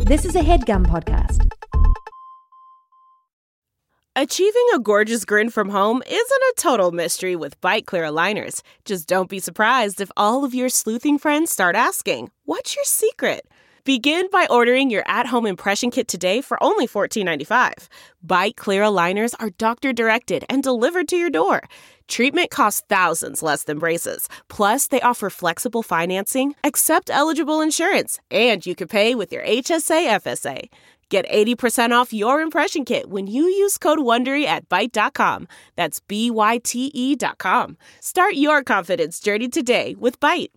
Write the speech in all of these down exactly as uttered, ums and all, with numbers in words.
This is a HeadGum podcast. Achieving a gorgeous grin from home isn't a total mystery with Byte Clear aligners. Just don't be surprised if all of your sleuthing friends start asking, "What's your secret?" Begin by ordering your at-home impression kit today for only fourteen ninety-five. Byte Clear aligners are doctor-directed and delivered to your door. Treatment costs thousands less than braces. Plus, they offer flexible financing, accept eligible insurance, and you can pay with your H S A F S A. Get eighty percent off your impression kit when you use code WONDERY at byte dot com. That's B Y T E dot com. Start your confidence journey today with Byte.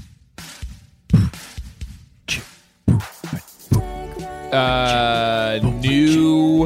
Uh, new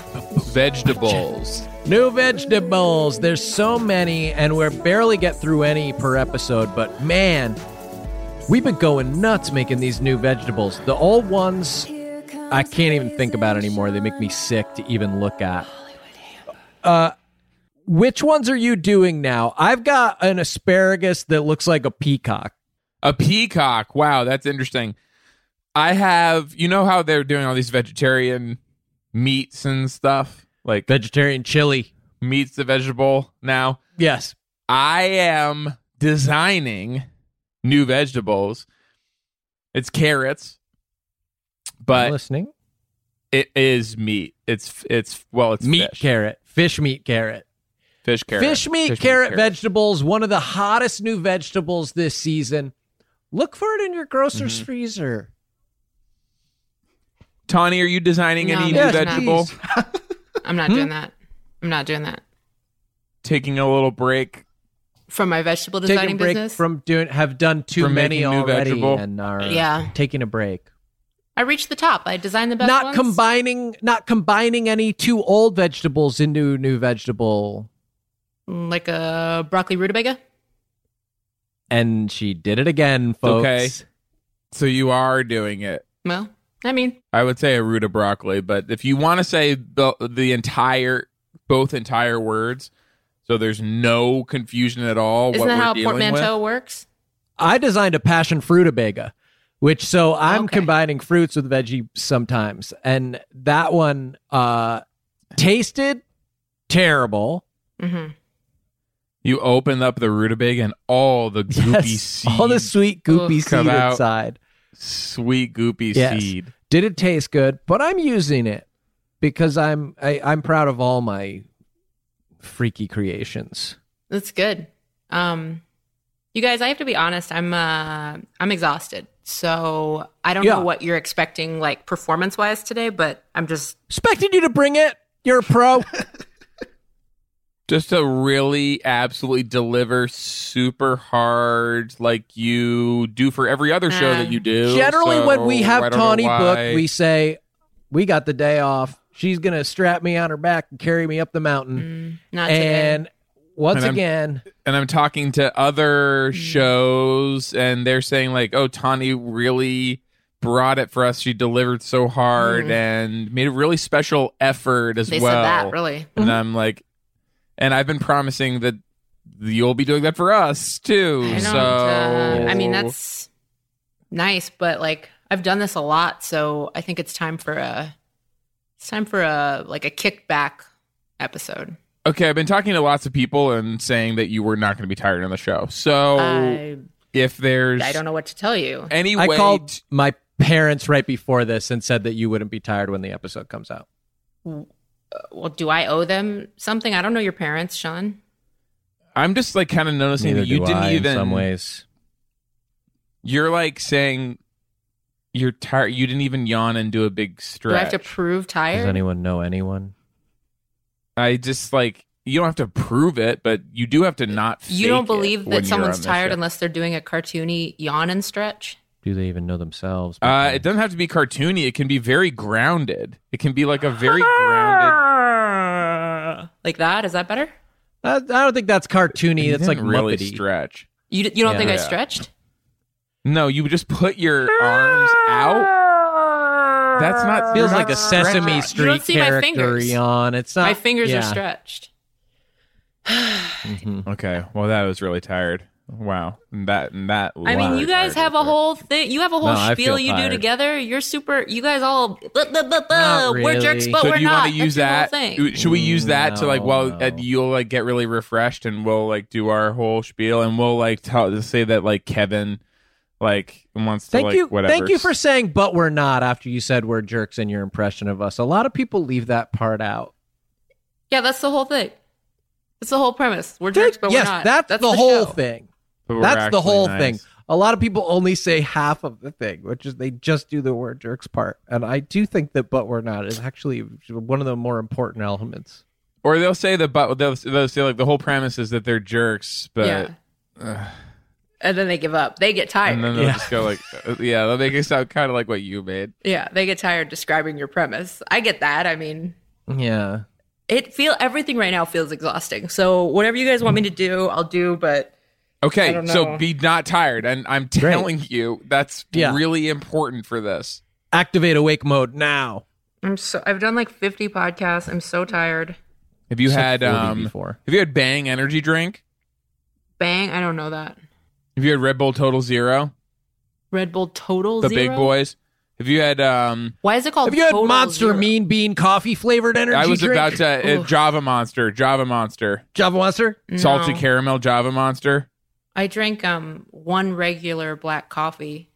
vegetables. New vegetables. There's so many, and we're barely get through any per episode, but man, we've been going nuts making these new vegetables. The old ones, I can't even think about anymore. They make me sick to even look at. Uh, which ones are you doing now? I've got an asparagus that looks like a peacock. A peacock. Wow, that's interesting. I have, you know how they're doing all these vegetarian meats and stuff? Like Vegetarian chili. Meats the vegetable now? Yes. I am designing new vegetables. It's carrots, but I'm listening. It is meat. It's, it's well, it's meat fish. carrot. Fish meat carrot. Fish carrot. Fish meat Fish carrot meat, vegetables, one of the hottest new vegetables this season. Look for it in your grocer's Mm-hmm. freezer. Tawny, are you designing No, any yes, new vegetable? I'm not doing that. I'm not doing that. Taking a little break From my vegetable Taking a designing break business? from doing, have done too From many making new already vegetable? and are Yeah. taking a break. I reached the top. I designed the best Not ones. combining, not combining any two old vegetables into new vegetable. Like a broccoli rutabaga. And she did it again, folks. Okay. So you are doing it. Well, I mean, I would say a root of broccoli, but if you want to say the, the entire, both entire words, so there's no confusion at all. isn't what that we're how dealing portmanteau with. works? I designed a passion fruitabaga, which so I'm Okay. combining fruits with veggie sometimes, and that one uh, tasted terrible. Mm-hmm. You open up the rutabaga and all the goopy Yes, seed, all the sweet goopy Ugh. seed Come out. inside. sweet goopy Yes. seed. Did it taste good? But I'm using it because I'm I, I'm proud of all my freaky creations. That's good. Um, you guys, I have to be honest. I'm uh, I'm exhausted. So I don't Yeah. know what you're expecting, like performance wise today, but I'm just Expected you to bring it. You're a pro. Just to really absolutely deliver super hard like you do for every other show Uh, that you do. Generally, So when we have I don't know Tawny why- booked, we say, we got the day off. She's going to strap me on her back and carry me up the mountain. mm, not today. And once And I'm- again, and I'm talking to other shows, and they're saying like, "Oh, Tawny really brought it for us. She delivered so hard Mm. and made a really special effort as They well." said that, really. And I'm like, and I've been promising that you'll be doing that for us too. I don't. so Uh, I mean, that's nice, but like I've done this a lot, so I think it's time for a. It's time for a like a kickback episode. okay. I've been talking to lots of people and saying that you were not going to be tired on the show. So I if there's I don't know what to tell you. any I way called t- my parents right before this and said that you wouldn't be tired when the episode comes out. Well, do I owe them something? I don't know your parents, Sean. I'm just like kind of noticing Neither that you do didn't I, even in some ways. You're like saying you're tired. You didn't even yawn and do a big stretch. Do I have to prove Does tired? anyone know anyone? I just like you don't have to prove it, but you do have to not. You fake don't it believe when that you're someone's on this tired show. unless they're doing a cartoony yawn and stretch? Do they even know themselves? Uh, it doesn't have to be cartoony. It can be very grounded. It can be like a very grounded. Like that? Is that better? I, I don't think that's cartoony. You That's like didn't really Muppety. stretch. You d- you don't Yeah. think I Yeah. stretched? No, you would just put your arms out. That's not Feels you're like not a Sesame stretching. Street You don't see my character fingers. yawn. It's not. My fingers yeah. are stretched. Mhm. Okay, well that was really tired. Wow. And that and that. I mean, you guys have a whole thing. You have a whole No, I spiel feel you tired. do together. You're super. You guys all. Blah, blah, blah, blah. Not We're really. jerks, but So we're do you not. want to use That's that? your whole thing. Should we use that to like? No, Well, no. uh, you'll like get really refreshed, and we'll like do our whole spiel, and we'll like tell say that like Kevin like wants to Thank like you. whatever. Thank you for saying, but we're not. After you said we're jerks in your impression of us, a lot of people leave that part out. Yeah, that's the whole thing. That's the whole premise. We're jerks, but yes, we're not. that's, the, whole show. thing. But we're That's the actually whole nice. thing. A lot of people only say half of the thing, which is they just do the word jerks part. And I do think that but we're not is actually one of the more important elements. Or they'll say the but they'll, they'll say like the whole premise is that they're jerks, but Yeah. uh, And then they give up. They get tired. and then they'll Yeah. just go like, uh, yeah, they'll make it sound kind of like what you made. Yeah, they get tired describing your premise. I get that. I mean, Yeah. it feel everything right now feels exhausting. So whatever you guys want me to do, I'll do. But I Okay, don't so know. be not tired, and I'm telling you that's Yeah. really important for this. Activate awake mode now. I'm so I've done like fifty podcasts. I'm so tired. Have you Said had forty um? before. Have you had Bang energy drink? Bang! I don't know that. Have you had Red Bull Total Zero? Red Bull Total The Zero? big boys. Have you had um? Why is it called? Have you had Total Monster Zero? Mean Bean coffee flavored energy I was drink? about to uh, Oof. Java Monster, Java Monster, Java Monster? salty No. caramel Java Monster. I drank um one regular black coffee.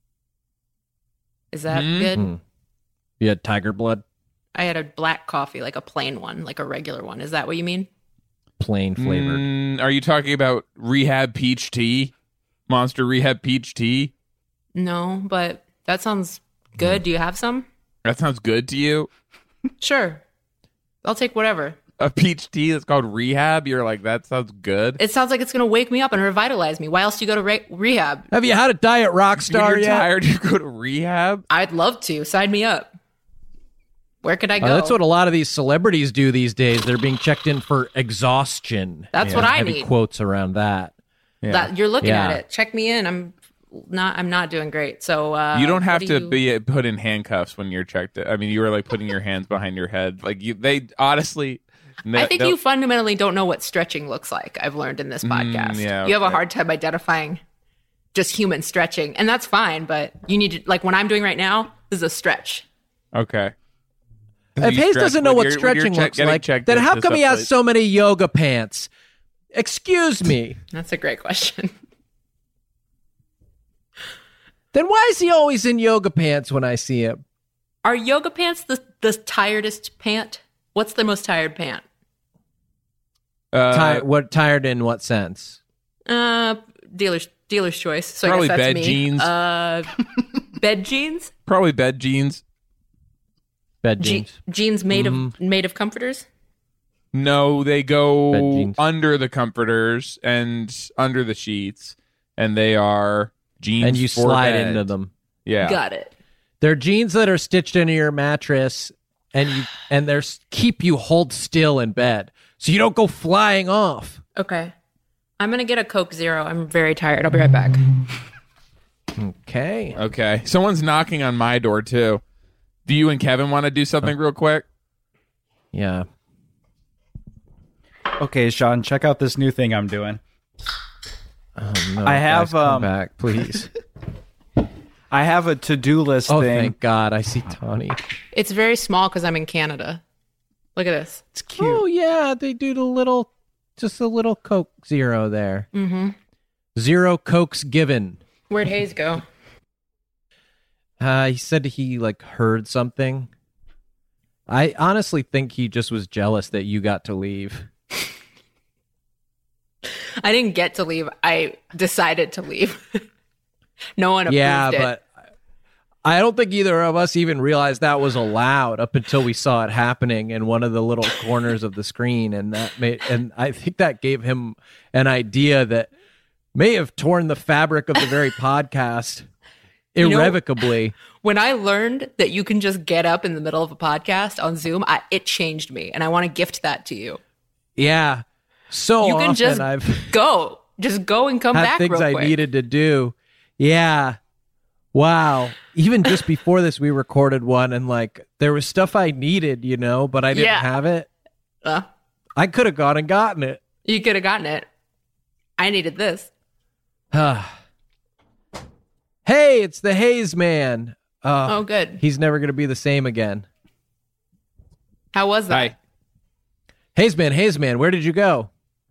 Is that Hmm? good? Hmm. You had Tiger Blood? I had a black coffee, like a plain one, like a regular one. Is that what you mean? Plain flavored. Mm, are you talking about Rehab Peach Tea? Monster Rehab Peach Tea? No, but that sounds good. Do you have some? That sounds good to you? Sure. I'll take whatever. A peach tea that's called Rehab? You're like, that sounds good? It sounds like it's going to wake me up and revitalize me. Why else do you go to re- rehab? Have you had a Diet When Rockstar you're yet? tired, you go to rehab? I'd love to. Sign me up. Where could I go? Uh, that's what a lot of these celebrities do these days. They're being checked in for exhaustion. That's what I Heavy need. quotes around that. Yeah. That, you're looking Yeah. at it. Check me in. I'm not. I'm not doing great. So uh, You don't have what to do you- be put in handcuffs when you're checked. I mean, you were like putting your hands behind your head. Like you, they honestly. I think you fundamentally don't know what stretching looks like. I've learned in this podcast. Mm, yeah, you have a okay. hard time identifying just human stretching, and that's fine. But you need to, like what I'm doing right now, this is a stretch. Okay. If You Hayes stretch doesn't know when what you're- when you're stretching check- looks getting like, checked then in how to come he some has place- so many yoga pants? Excuse me. That's a great question. Then why is he always in yoga pants when I see him? Are yoga pants the the tiredest pant? What's the most tired pant? Uh, Ti- what tired in what sense? Uh, dealer's dealer's choice. So Probably I guess that's bed me. jeans. Uh, bed jeans. probably bed jeans. Bed Je- jeans. jeans made Mm-hmm. of made of comforters. No, they Bed go jeans. under the comforters and under the sheets, and they are jeans. And you for slide bed. into them. Yeah. Got it. They're jeans that are stitched into your mattress, and you and they're s- keep you hold still in bed, so you don't go flying off. Okay. I'm gonna get a Coke Zero. I'm very tired. I'll be right back. Okay. Okay. Someone's knocking on my door too. Do you and Kevin want to do something real quick? Yeah. Okay, Sean, check out this new thing I'm doing. Oh, no, I have, guys, come um, back, please. I have a to-do list Oh, thing. thank God! I see Tawny. It's very small because I'm in Canada. Look at this. It's cute. Oh yeah, they do the little, just a little Coke Zero there. Mm-hmm. Zero Cokes given. Where'd Hayes go? Uh, he said he like heard something. I honestly think he just was jealous that you got to leave. I didn't get to leave. I decided to leave. No one approved Yeah, it. but I don't think either of us even realized that was allowed up until we saw it happening in one of the little corners of the screen, and that made, and I think that gave him an idea that may have torn the fabric of the very podcast You know- irrevocably. When I learned that you can just get up in the middle of a podcast on Zoom, I, it changed me, and I want to gift that to you. Yeah, so You can often just I've Go, just go and come had back. things real I quick. needed to do. Yeah. Wow. Even just before this, we recorded one, and like there was stuff I needed, you know, but I didn't Yeah. have it. Uh, I could have gone and gotten it. you could have gotten it. I needed this. Hey, it's the Haze Man. Uh, Oh, good. He's never going to be the same again. How was that? Hi. Haze Man, Haze Man, where did you go?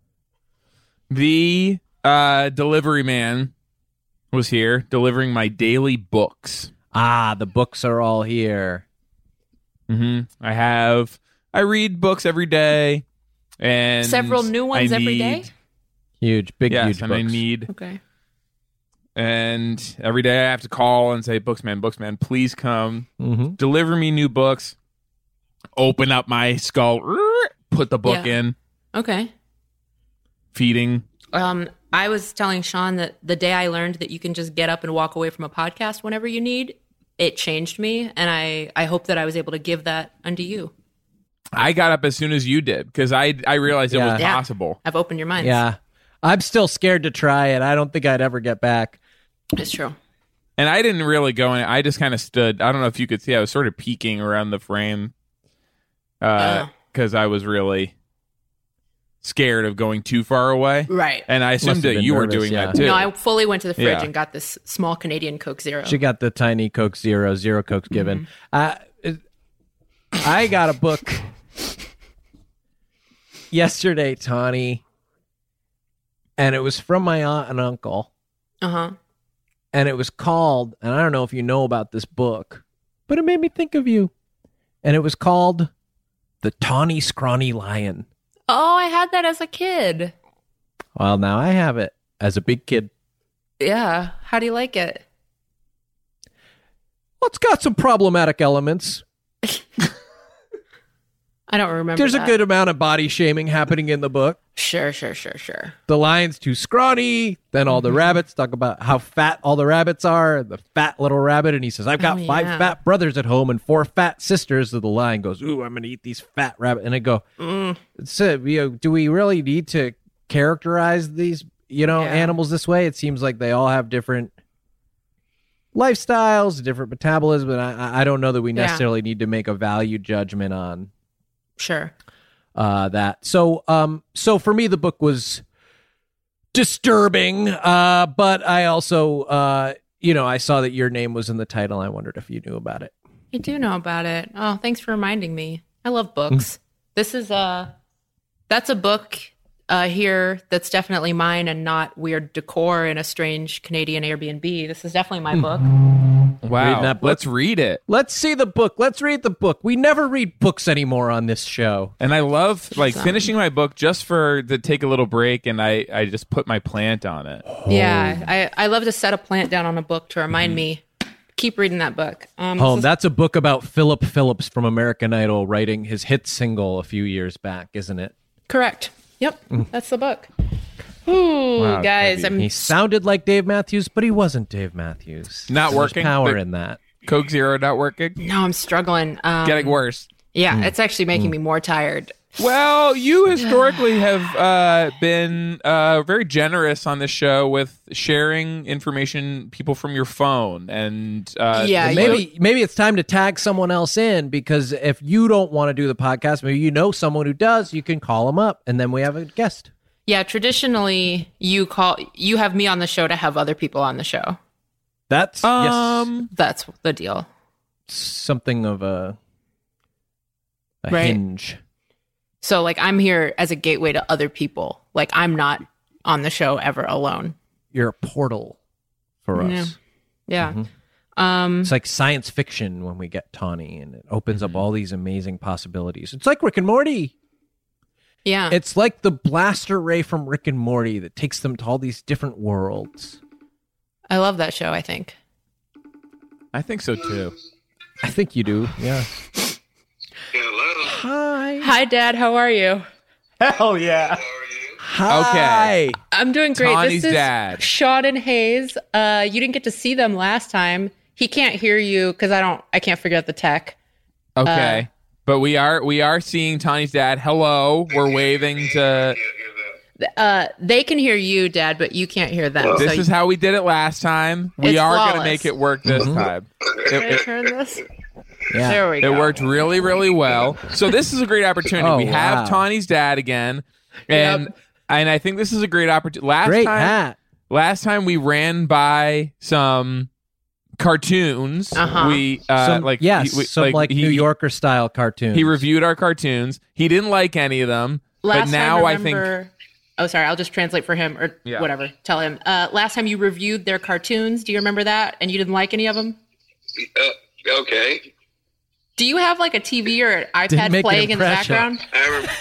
The uh, delivery man was here delivering my daily books. Ah, the books are all here. hmm I have. I read books every day, and Several new ones I every need- day? Huge, big, Yes, huge and books. I need. Okay. And every day I have to call and say, "Booksman, Booksman, please come hmm deliver me new books." Open up my skull, put the book Yeah. in, Okay. feeding. Um, I was telling Sean that the day I learned that you can just get up and walk away from a podcast whenever you need, it changed me, and I, I hope that I was able to give that unto you. I got up as soon as you did because I I realized it Yeah. was Yeah. possible. I've opened your minds. Yeah. I'm still scared to try it. I don't think I'd ever get back. It's true. And I didn't really go in. I just kind of stood. I don't know if you could see. I was sort of peeking around the frame because Oh. I was really scared of going too far away. Right. And I assumed have that been you were nervous, doing yeah. that too. No, I fully went to the fridge Yeah. and got this small Canadian Coke Zero. She got the tiny Coke Zero, zero Cokes given. Mm-hmm. Uh, it- I got a book yesterday, Tawny, and it was from my aunt and uncle, Uh-huh. and it was called, and I don't know if you know about this book, but it made me think of you, and it was called The Tawny Scrawny Lion. Oh, I had that as a kid. Well, now I have it as a big kid. Yeah. How do you like it? Well, it's got some problematic elements. I don't remember. There's a that. good amount of body shaming happening in the book. Sure, sure, sure, sure. The lion's too scrawny. Then all the Mm-hmm. rabbits talk about how fat all the rabbits are. The fat little rabbit, and he says, "I've got Oh, five yeah. fat brothers at home and four fat sisters." And the lion goes, "Ooh, I'm gonna eat these fat rabbit." And I go, Mm. "So, you know, do we really need to characterize these, you know, Yeah. animals this way? It seems like they all have different lifestyles, different metabolism, and I, I don't know that we Yeah. necessarily need to make a value judgment on." Sure. uh, that. So, um, so for me, the book was disturbing, uh, but I also, uh, you know, I saw that your name was in the title. I wondered if you knew about it. I do know about it. Oh, thanks for reminding me. I love books. This is a that's a book uh, here that's definitely mine and not weird decor in a strange Canadian Airbnb. This is definitely my book. Wow. Reading that book? Let's read it. Let's see the book. Let's read the book. We never read books anymore on this show. And I love like Awesome. finishing my book just for to take a little break, and I I just put my plant on it. Yeah, I, I love to set a plant down on a book to remind me. Keep reading that book. Um, Home. this is- That's a book about Philip Phillips from American Idol writing his hit single a few years back, isn't it? correct. Yep, that's the book. Ooh, Wow, guys, Debbie. I'm He sounded like Dave Matthews, but he wasn't Dave Matthews. Not There's working? power The- in that. Coke Zero not working. no, I'm struggling. Um, Getting worse. Yeah, it's actually making me more tired. Well, you historically have uh, been uh, very generous on this show with sharing information, people from your phone, and uh, Yeah, the- Maybe maybe it's time to tag someone else in, because if you don't want to do the podcast, maybe you know someone who does, you can call them up and then we have a guest. Yeah, traditionally you call you have me on the show to have other people on the show. That's yes, um, That's the deal. something of a a Right. hinge. So like I'm here as a gateway to other people. Like I'm not on the show ever alone. You're a portal for us. Yeah. Yeah. Mm-hmm. Um It's like science fiction when we get Tawny, and it opens up all these amazing possibilities. It's like Rick and Morty. yeah. It's like the blaster ray from Rick and Morty that takes them to all these different worlds. I love that show, I think. I think so too. I think you do. Yeah. Hello. Hi. Hi Dad, how are you? Hell yeah. Hi. I'm doing great. Tawny's this is dad. Sean and Hayes. Uh you didn't get to see them last time. He can't hear you because I don't I can't figure out the tech. Okay, but we are we are seeing Tawny's dad. Hello, we're waving to. Uh they can hear you, Dad, but you can't hear them. This so is how we did it last time. We It's are going to flawless. make it work this time. Can I It, it, turn this? Yeah. There we it go. worked really, really well. So this is a great opportunity. Oh, we have wow. Tawny's dad again, and Yep. and I think this is a great opportunity. Last Great time, hat. last time we ran by some cartoons. Uh-huh. We uh, Some, like yes, he, we- some like, he, New Yorker style cartoons. He reviewed our cartoons. He didn't like any of them, Last but now time, I think. remember, oh, sorry. I'll just translate for him or Yeah. whatever. Tell him. Uh, last time you reviewed their cartoons, do you remember that? And you didn't like any of them? Uh, okay. Do you have like a T V or an Didn't iPad make an playing in the impression. background? I rem-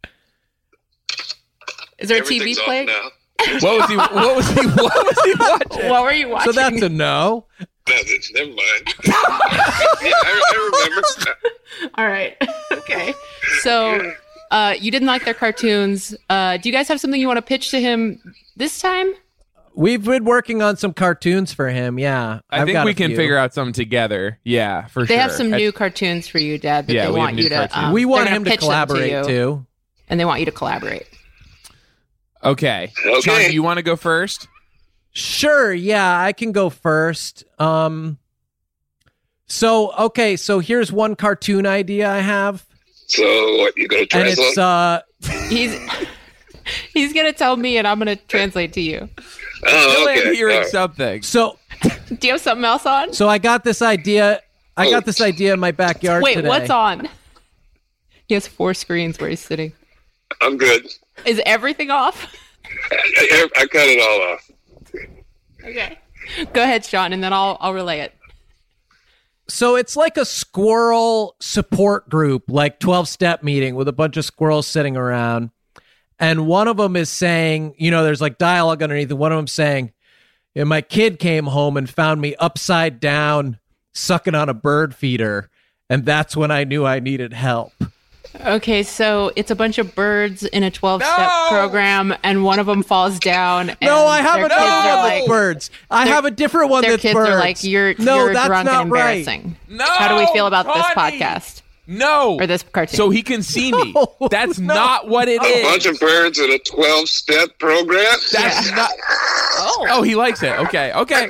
Is there a T V everything's off playing? now. What was he? What was he? What was he watching? What were you watching? So that's a no. No, that's- never mind. yeah, I, I remember. All right. Okay. So uh, you didn't like their cartoons. Uh, do you guys have something you want to pitch to him this time? We've been working on some cartoons for him. Yeah, I I've think got we a can few. figure out something together. Yeah, for They sure. have some I- new cartoons for you, Dad, that Yeah, they we have want new you to. cartoons. Um, We they're want gonna him to pitch them collaborate you, too. and they want you to collaborate. Okay. Okay. Sean, do you want to go first? Sure, yeah, I can go first. Um, so okay, so here's one cartoon idea I have, So what? You gonna and translate? it's uh, He's he's gonna tell me, and I'm gonna translate to you. oh, Still am okay. hearing All right. something. so Do you have something else on? so I got this idea. I got this idea in my backyard Wait, today. what's on? He has four screens where he's sitting. I'm good. Is everything off? I, I, I cut it all off. Okay. Go ahead, Sean, and then I'll I'll relay it. So it's like a squirrel support group, like twelve-step meeting with a bunch of squirrels sitting around. And one of them is saying, you know, there's like dialogue underneath, and one of them saying, "Yeah, my kid came home and found me upside down, sucking on a bird feeder. And that's when I knew I needed help." Okay, so it's a bunch of birds in a twelve-step No! program, and one of them falls down. And No, I have their another kids are one like, with birds. I their- have a different one Their that's kids birds. are like, "You're no, you're that's drunk not and right. embarrassing." No. How do we feel about this Tawny! podcast No. or this cartoon? So he can see me. No, That's no. not what it A is. bunch of birds in a twelve-step program. That's not. oh, Oh, he likes it. Okay. Okay.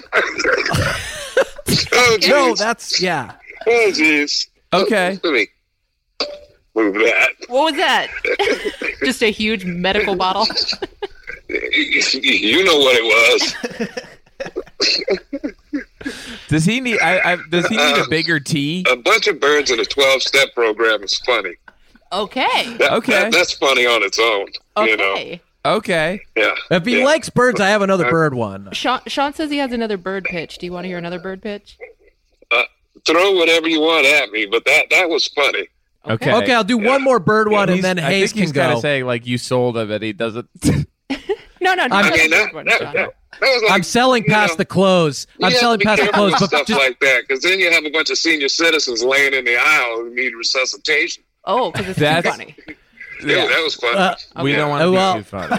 Oh, geez. No, that's yeah. Oh, jeez. Okay. Let me move that. what was that? Just a huge medical bottle. You know what it was. Does he need? I, I, does he need a bigger T? A bunch of birds in a twelve-step program is funny. Okay. That, Okay. that- that's funny on its own. You know. Okay. Okay. Yeah. If he yeah. likes birds, I have another bird one. Sean, Sean says he has another bird pitch. Do you want to hear another bird pitch? Uh, throw whatever you want at me, but that that was funny. Okay. Okay, I'll do one more bird one, and He's- then I Hayes think he's can gotta go. say like you sold him, and he doesn't. No, no, no. I'm- I mean, that, bird one, that, Sean. that, that was like, I'm selling you past know, the close. you I'm have to selling be past the careful close, with but stuff just like that, because then you have a bunch of senior citizens laying in the aisle who need resuscitation. Oh, because it's That's- too funny. Yeah, that was fun. uh, We Okay. don't want to Oh, be well. too funny.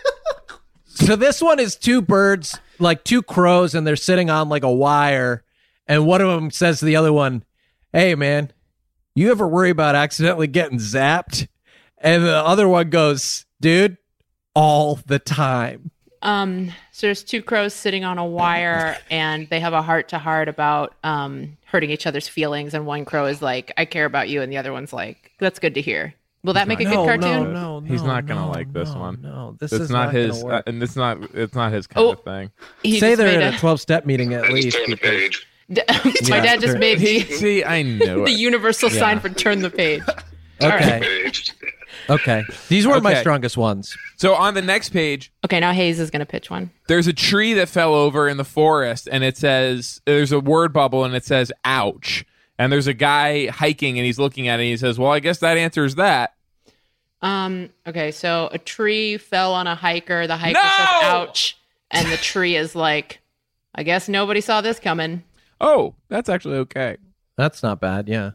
so this one is two birds, like two crows, and they're sitting on like a wire, and one of them says to the other one, "Hey, man, you ever worry about accidentally getting zapped?" And the other one goes, "Dude, all the time." Um, so there's two crows sitting on a wire, and they have a heart to heart about um hurting each other's feelings. And one crow is like, "I care about you," and the other one's like, "That's good to hear." Will that make a good no, cartoon? no, no, He's not gonna no, like this no, one. No, this It's is not, not his, gonna work. uh, and it's not. It's not his kind Oh. of thing. He Say just they're made in a twelve-step meeting at I least. just turned the because- page. d- My Yeah, dad just sure. made the, See, I knew the it. universal Yeah. sign for turn the page. Okay, Page. okay. These were my Okay. strongest ones. So on the next page, Okay, now Hayes is going to pitch one. there's a tree that fell over in the forest, and it says there's a word bubble, and it says "ouch." And there's a guy hiking, and he's looking at it, and he says, "Well, I guess that answers that." Um, okay, so a tree fell on a hiker. The hiker No! says, "Ouch," and the tree is like, "I guess nobody saw this coming." Oh, that's actually okay. That's not bad. Yeah.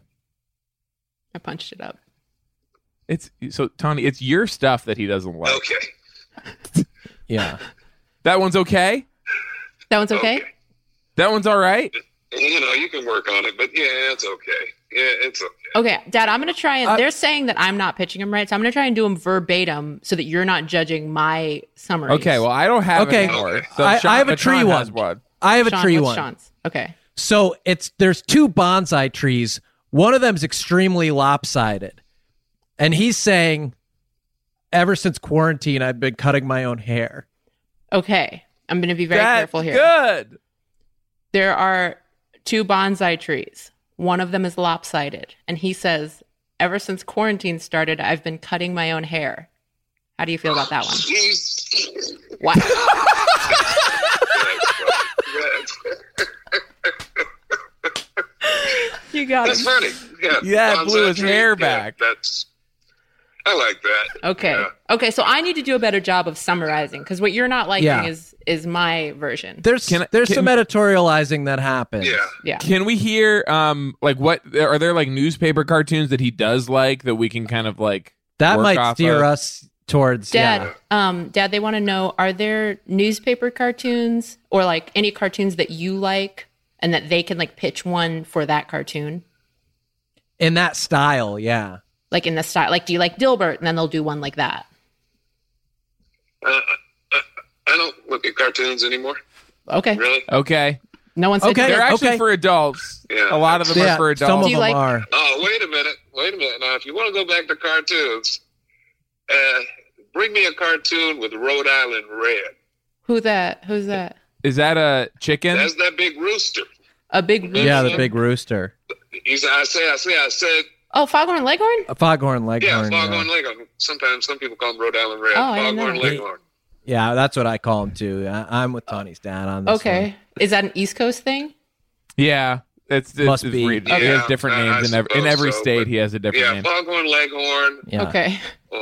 I punched it up. It's so Tony. It's your stuff that he doesn't like. Okay. Yeah. That one's okay. That one's okay. Okay. That one's all right. You know, you can work on it, but yeah, it's okay. Yeah, it's okay. Okay, Dad, I'm going to try and Uh, they're saying that I'm not pitching them right, so I'm going to try and do them verbatim so that you're not judging my summaries. Okay. Well, I don't have Okay. any more. Okay. So I, Sean- I have a but Sean tree has one. I have a Sean, tree what's one. Sean's? Okay. So it's there's two bonsai trees. One of them's extremely lopsided. And he's saying, ever since quarantine, I've been cutting my own hair. Okay. I'm going to be very That's careful here. good. There are two bonsai trees. One of them is lopsided. And he says, ever since quarantine started, I've been cutting my own hair. How do you feel about that one? Jeez. Wow. You got That's it. funny. Yeah, Yeah, it bonsai blew his tree, hair yeah, back. That's. I like that. Okay. Yeah. Okay, so I need to do a better job of summarizing because what you're not liking Yeah. is is my version. There's Can I- there's can- some editorializing that happens. Yeah. Yeah. Can we hear um like what are there like newspaper cartoons that he does like that we can kind of like That work might off steer of? us towards Dad, yeah. um, Dad, they want to know: are there newspaper cartoons or like any cartoons that you like, and that they can like pitch one for that cartoon, in that style. Yeah. like in the style? Like, do you like Dilbert? And then they'll do one like that. Uh, I, I don't look at cartoons anymore. Okay. Really? Okay. No one said Okay. you They're did. actually Okay. for adults. Yeah. A lot of them Yeah. are for Some adults. of Do you them like- are. Oh, wait a minute. Wait a minute. Now, if you want to go back to cartoons, uh, bring me a cartoon with Rhode Island Red. Who that? Who's that? Is that a chicken? That's that big rooster. A big rooster? Yeah, the big rooster. He said, I say, I say, I said, Oh, Foghorn Leghorn? A foghorn yeah, leghorn. Yeah, Foghorn Leghorn. Sometimes some people call him Rhode Island Red. Oh, I didn't know Foghorn that. Leghorn. Yeah, that's what I call him too. I, I'm with Tony's dad on this. Okay. one. Is that an East Coast thing? Yeah. It's, it's, Must it's be. weird. Okay. He has different Yeah, names I in every, in suppose every so, state. but- He has a different Yeah, name. Foghorn Leghorn, Yeah. Okay.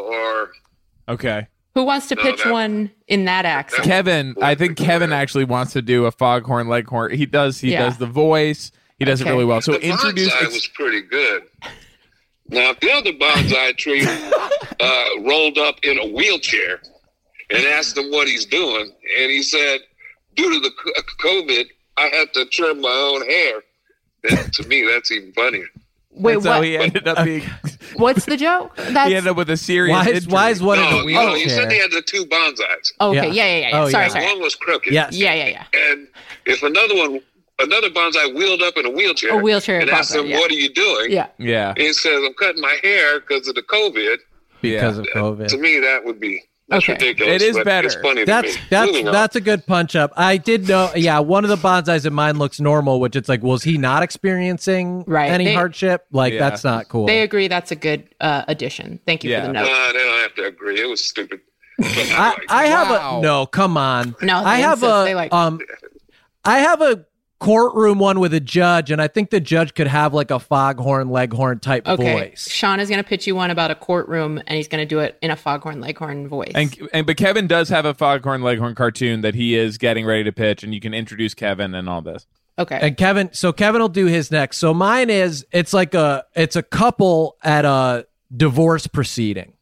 or Okay. Who wants to No, pitch that- one in that accent? Kevin, I think Kevin actually wants to do a foghorn leghorn. He does. He Yeah. does the voice. He does Okay. it really well. So the introduce. bonsai was pretty good. Now, if the other bonsai tree uh, rolled up in a wheelchair and asked him what he's doing, and he said, due to the c- COVID, I had to trim my own hair. Then, to me, that's even funnier. Wait, and so what? he ended up being. What's the joke? That's he ended up with a serious. Why is injury. why is one in No, a no, wheelchair? he said they had the two bonsais. okay. Yeah. Yeah, yeah, yeah. yeah. Oh, sorry, yeah. sorry. One was crooked. Yes. Yeah, yeah, yeah. And if another one, another bonsai wheeled up in a wheelchair, A wheelchair and asked bonsai, him, yeah. what are you doing? Yeah. Yeah. And he says, I'm cutting my hair because of the COVID. Because yeah. of To COVID. me, that would be that's Okay. ridiculous. It is but better. It's funny That's to me. that's Moving on. that's a good punch up. I did know. Yeah, one of the bonsais in mine looks normal, which it's like, was he not experiencing Right. any They- hardship? Like Yeah. that's not cool. They agree that's a good uh, addition. Thank you Yeah. for the No, note. they don't have to agree. It was stupid. But I, I, liked I it. have Wow. a no. Come on. No, I they have insist a they like- um. I have a courtroom one with a judge, and I think the judge could have like a foghorn leghorn type Okay. voice. Sean is going to pitch you one about a courtroom, and he's going to do it in a Foghorn Leghorn voice. And, and but Kevin does have a foghorn leghorn cartoon that he is getting ready to pitch, and you can introduce Kevin and all this. okay. And Kevin, so Kevin will do his next. So mine is it's like a it's a couple at a divorce proceeding.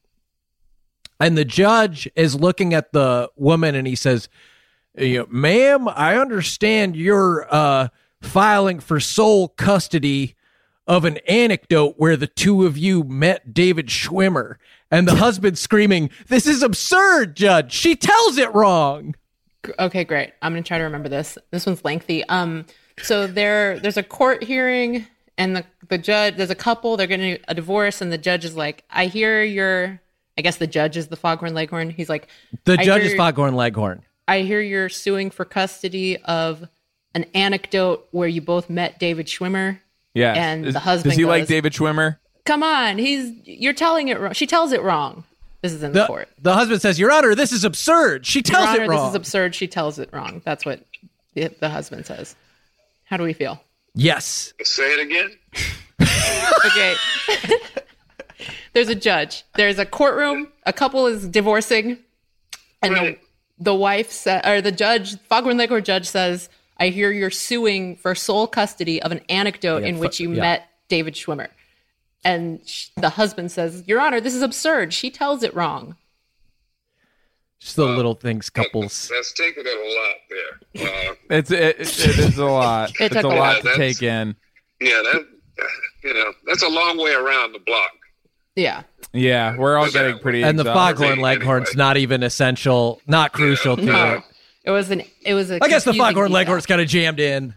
And the judge is looking at the woman and he says, you know, ma'am, I understand you're uh, filing for sole custody of an anecdote where the two of you met David Schwimmer. And the husband screaming, this is absurd, judge. She tells it wrong. Okay, great. I'm going to try to remember this. This one's lengthy. Um, so there, there's a court hearing, and the the judge, there's a couple. They're getting a divorce, and the judge is like, "I hear you're." I guess the judge is the Foghorn Leghorn. He's like, The I judge hear- is Foghorn Leghorn. "I hear you're suing for custody of an anecdote where you both met David Schwimmer." Yeah. And Is- the husband Does he like goes- David Schwimmer? Come on, he's you're telling it wrong. She tells it wrong. This is in the, The, court. the husband says, Your Honor, this is absurd. She Your tells Honor, it wrong. this is absurd. She tells it wrong. That's what the, the husband says. How do we feel? Yes. Say it again. Okay. There's a judge. There's a courtroom. A couple is divorcing, and Right. the the wife sa- or the judge, Foghorn Leghorn judge says, "I hear you're suing for sole custody of an anecdote in fu- which you yeah. met David Schwimmer." And sh- the husband says, "Your Honor, this is absurd. She tells it wrong." Just the little things couples. That's taking it a lot there. Uh, It's it, it, it is a lot. It it's took a a lot lot. to That's- take in. yeah, that you know, that's a long way around the block. Yeah. Yeah, we're all Exactly. getting pretty. And the exhausted. foghorn Anyway. leghorn's not even essential, not crucial to No. it. It was an. It was a. I guess the confusing foghorn detail. leghorn's kind of jammed in.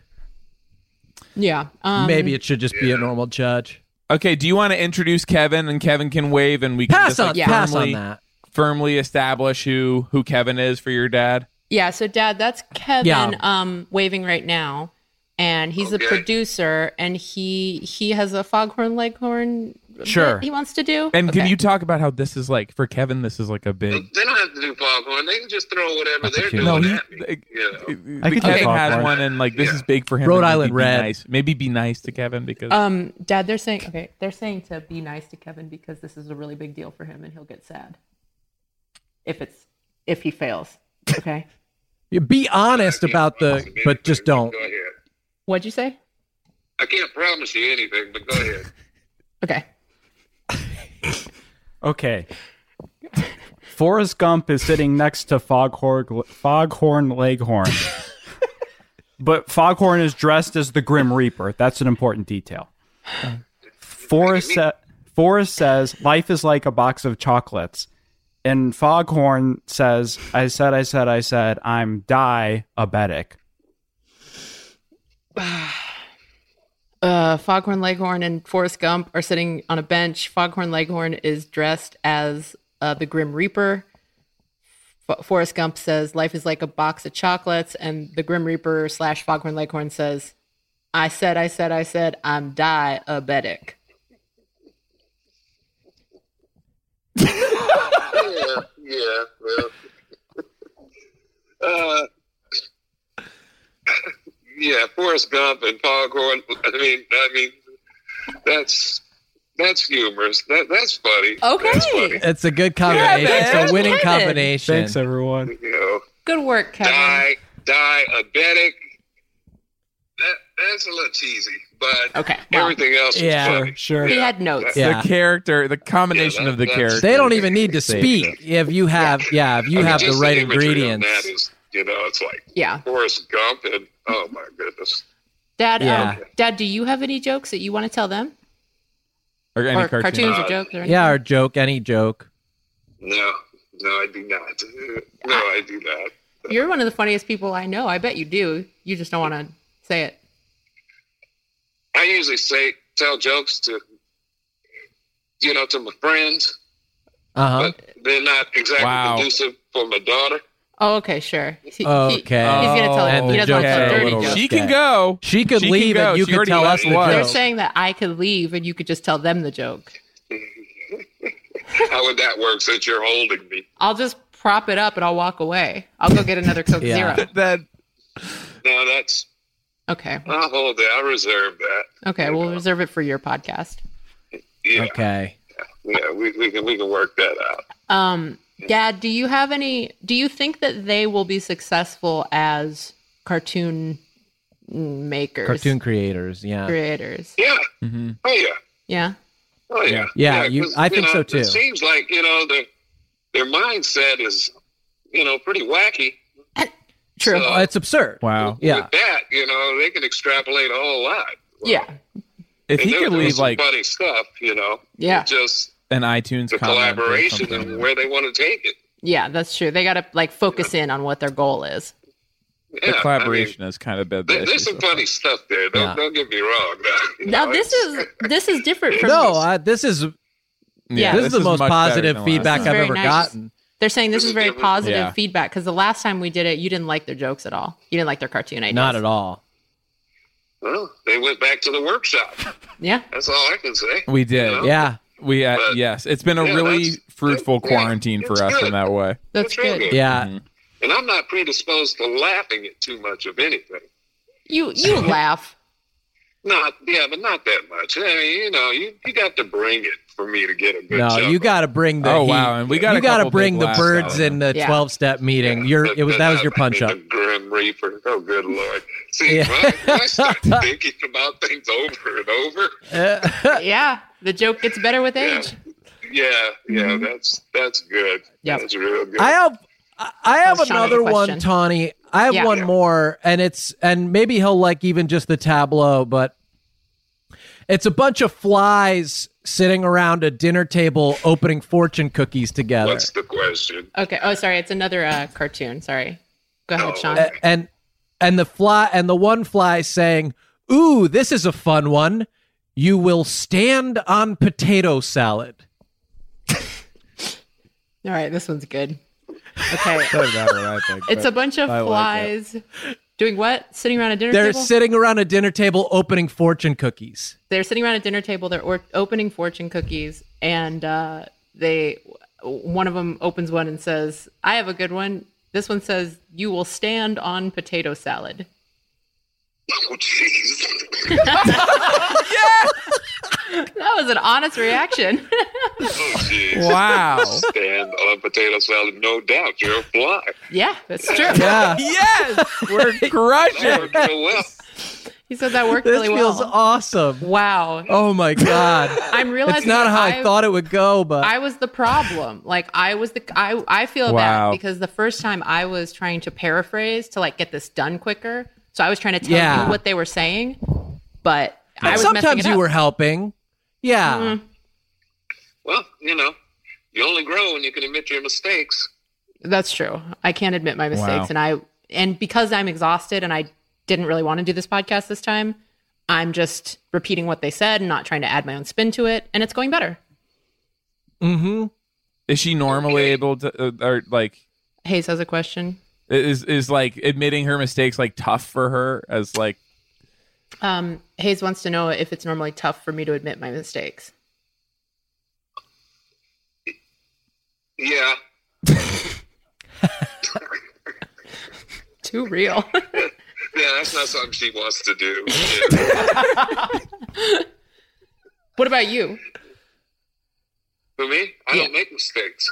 Yeah. Um, Maybe it should just be a normal judge. Okay, do you want to introduce Kevin and Kevin can wave and we can Pass just on, like, Yeah. pass on firmly, that. firmly establish who who Kevin is for your dad? Yeah, so Dad, that's Kevin Yeah. um, waving right now, and he's Okay. a producer, and he he has a Foghorn Leghorn Sure. bit he wants to do. And can Okay. you talk about how this is like for Kevin? This is like a big. They don't have to do foghorn. They can just throw whatever they're doing No, he, at me. like, You know? I the could Kevin take has Foghorn. one, and like this Yeah. is big for him. Rhode and maybe Island be Red. Nice. Maybe be nice to Kevin because Um, Dad, they're saying okay. They're saying to be nice to Kevin because this is a really big deal for him, and he'll get sad if it's if he fails. Okay. You be honest about the, but just don't. Go ahead. What'd you say? I can't promise you anything, but go ahead. Okay. Okay. Forrest Gump is sitting next to Foghorn, Foghorn Leghorn. But Foghorn is dressed as the Grim Reaper. That's an important detail. Forrest, sa- Forrest says, life is like a box of chocolates. And Foghorn says, I said, I said, I said, I'm diabetic. Uh, Foghorn Leghorn and Forrest Gump are sitting on a bench. Foghorn Leghorn is dressed as uh, the Grim Reaper. F- Forrest Gump says, life is like a box of chocolates. And the Grim Reaper slash Foghorn Leghorn says, I said, I said, I said, I'm diabetic. yeah, yeah, well. uh, yeah, Forrest Gump and Foghorn. I mean, I mean, that's that's humorous. That that's funny. Okay. That's funny. It's a good combination. man. It's a winning Kevin. combination. Thanks, everyone. You know, Good work, Kevin. di diabetic. That that's a little cheesy, but Okay, well. everything else is Yeah, funny. sure. He had notes. Yeah. the character, the combination Yeah, that- of the that's- characters. They don't even need to Say speak if you have, yeah, if you I mean, have the just right imagery on ingredients. That is, you know, it's like Yeah. Forrest Gump and oh my goodness. Dad, Yeah. um, Dad, do you have any jokes that you want to tell them? or any or cartoon. cartoons Uh, or jokes? Or anything? Yeah, or joke, any joke. No, no, I do not. No, I do not. You're one of the funniest people I know. I bet you do. You just don't want to say it. I usually say tell jokes to, you know, to my friends, Uh huh. but they're not exactly Wow. conducive for my daughter. Oh, okay, sure. He, he- Okay. he's gonna tell. And he the doesn't want to jokes tell are a dirty little jokes. She risque. can go. She could She can leave go. and you She could already tell let us the it was. They're joke. saying that I could leave and you could just tell them the joke. How would that work since you're holding me? I'll just prop it up and I'll walk away. I'll go get another Coke Yeah. Zero. That No, that's, Okay. I'll hold it. I'll reserve that. Okay. We'll reserve it for your podcast. Yeah, Okay. yeah, we, we can we can work that out. Um, Dad, do you have any? Do you think that they will be successful as cartoon makers, Cartoon creators, yeah. creators? Yeah. mm-hmm. Oh yeah. Yeah. Oh yeah. Yeah, you- 'cause, I think know, so, too. It seems like you know their their mindset is you know pretty wacky. True. So- Oh, it's absurd. Wow. Yeah. With that, you know, they can extrapolate a whole lot. Yeah. If And he there- could there was leave some like funny stuff, you know. Yeah. Just an iTunes the comment or collaboration something. and where they want to take it. Yeah, that's true. They got to like focus in on what their goal is. Yeah, the collaboration has kind of been the I mean, there- issue there's some so far. funny stuff there. Don't Yeah. don't get me wrong. You Now know, this it's- is this is different from No, uh, this is Yeah, this is the most much better positive than last feedback This is I've very ever nice. gotten. They're saying this This is is very different. positive Yeah. feedback because the last time we did it, you didn't like their jokes at all. You didn't like their cartoon ideas. Not at all. Well, they went back to the workshop. Yeah. That's all I can say. We did. You know? Yeah. We uh, But- yes, it's been a Yeah, really that's- fruitful yeah, quarantine for it's us good. in that way. That's real good. Yeah. Mhm. And I'm not predisposed to laughing at too much of anything. You you laugh. Not, yeah, but not that much. I mean, you know, you, you got to bring it for me to get a good No, chuckle. you got to bring the Oh, heat. wow, and we got you a got to couple bring big the laughs birds out of in the Yeah. twelve-step meeting. You're it was that was your punch I up. mean, the Grim Reaper. Oh, good Lord. See, Yeah. when, I, when I start thinking about things over and over, Yeah. The joke gets better with age. yeah, yeah, that's that's good. Yep. That's real good. I have I have Oh, Sean has a another one, question. Tawny. I have Yeah. one Yeah. more, and it's and maybe he'll like even just the tableau, but it's a bunch of flies sitting around a dinner table opening fortune cookies together. What's the question? Okay. Oh, sorry. It's another uh, cartoon. Sorry. Go ahead, Oh, Sean. okay. A- and and the fly and the one fly saying, "Ooh, this is a fun one. You will stand on potato salad." All right. This one's good. Okay. Doesn't matter what I think. It's but a bunch of I like it. flies doing what? Sitting around a dinner They're table? sitting around a dinner table opening fortune cookies. They're sitting around a dinner table. They're or- opening fortune cookies, and uh, they one of them opens one and says, "I have a good one." This one says, "You will stand on potato salad." Oh, jeez. That was an honest reaction. Oh, jeez. Wow. Stand on potato salad, no doubt. You're a fly. Yeah, that's true. Yeah. Yes, we're That crushing. worked real well. He said that worked This really feels well. awesome. Wow. Oh my God. I'm realizing It's not that how I I've- thought it would go, but I was the problem. Like I was the I I feel Wow. bad because the first time I was trying to paraphrase to like get this done quicker. So I was trying to tell Yeah. you what they were saying, but I and was messing sometimes it you up. were helping. Yeah. Mhm. Well, you know, you only grow when you can admit your mistakes. That's true. I can't admit my mistakes, Wow. and I and because I'm exhausted and I didn't really want to do this podcast this time, I'm just repeating what they said and not trying to add my own spin to it, and it's going better. Mm-hmm. Is she normally Okay. able to, uh, or like, Hayes has a question. is is like admitting her mistakes like tough for her as like? Um, Hayes wants to know if it's normally tough for me to admit my mistakes. Yeah. Too real. Yeah, that's not something she wants to do. Yeah. What about you? For me, I Yeah. don't make mistakes.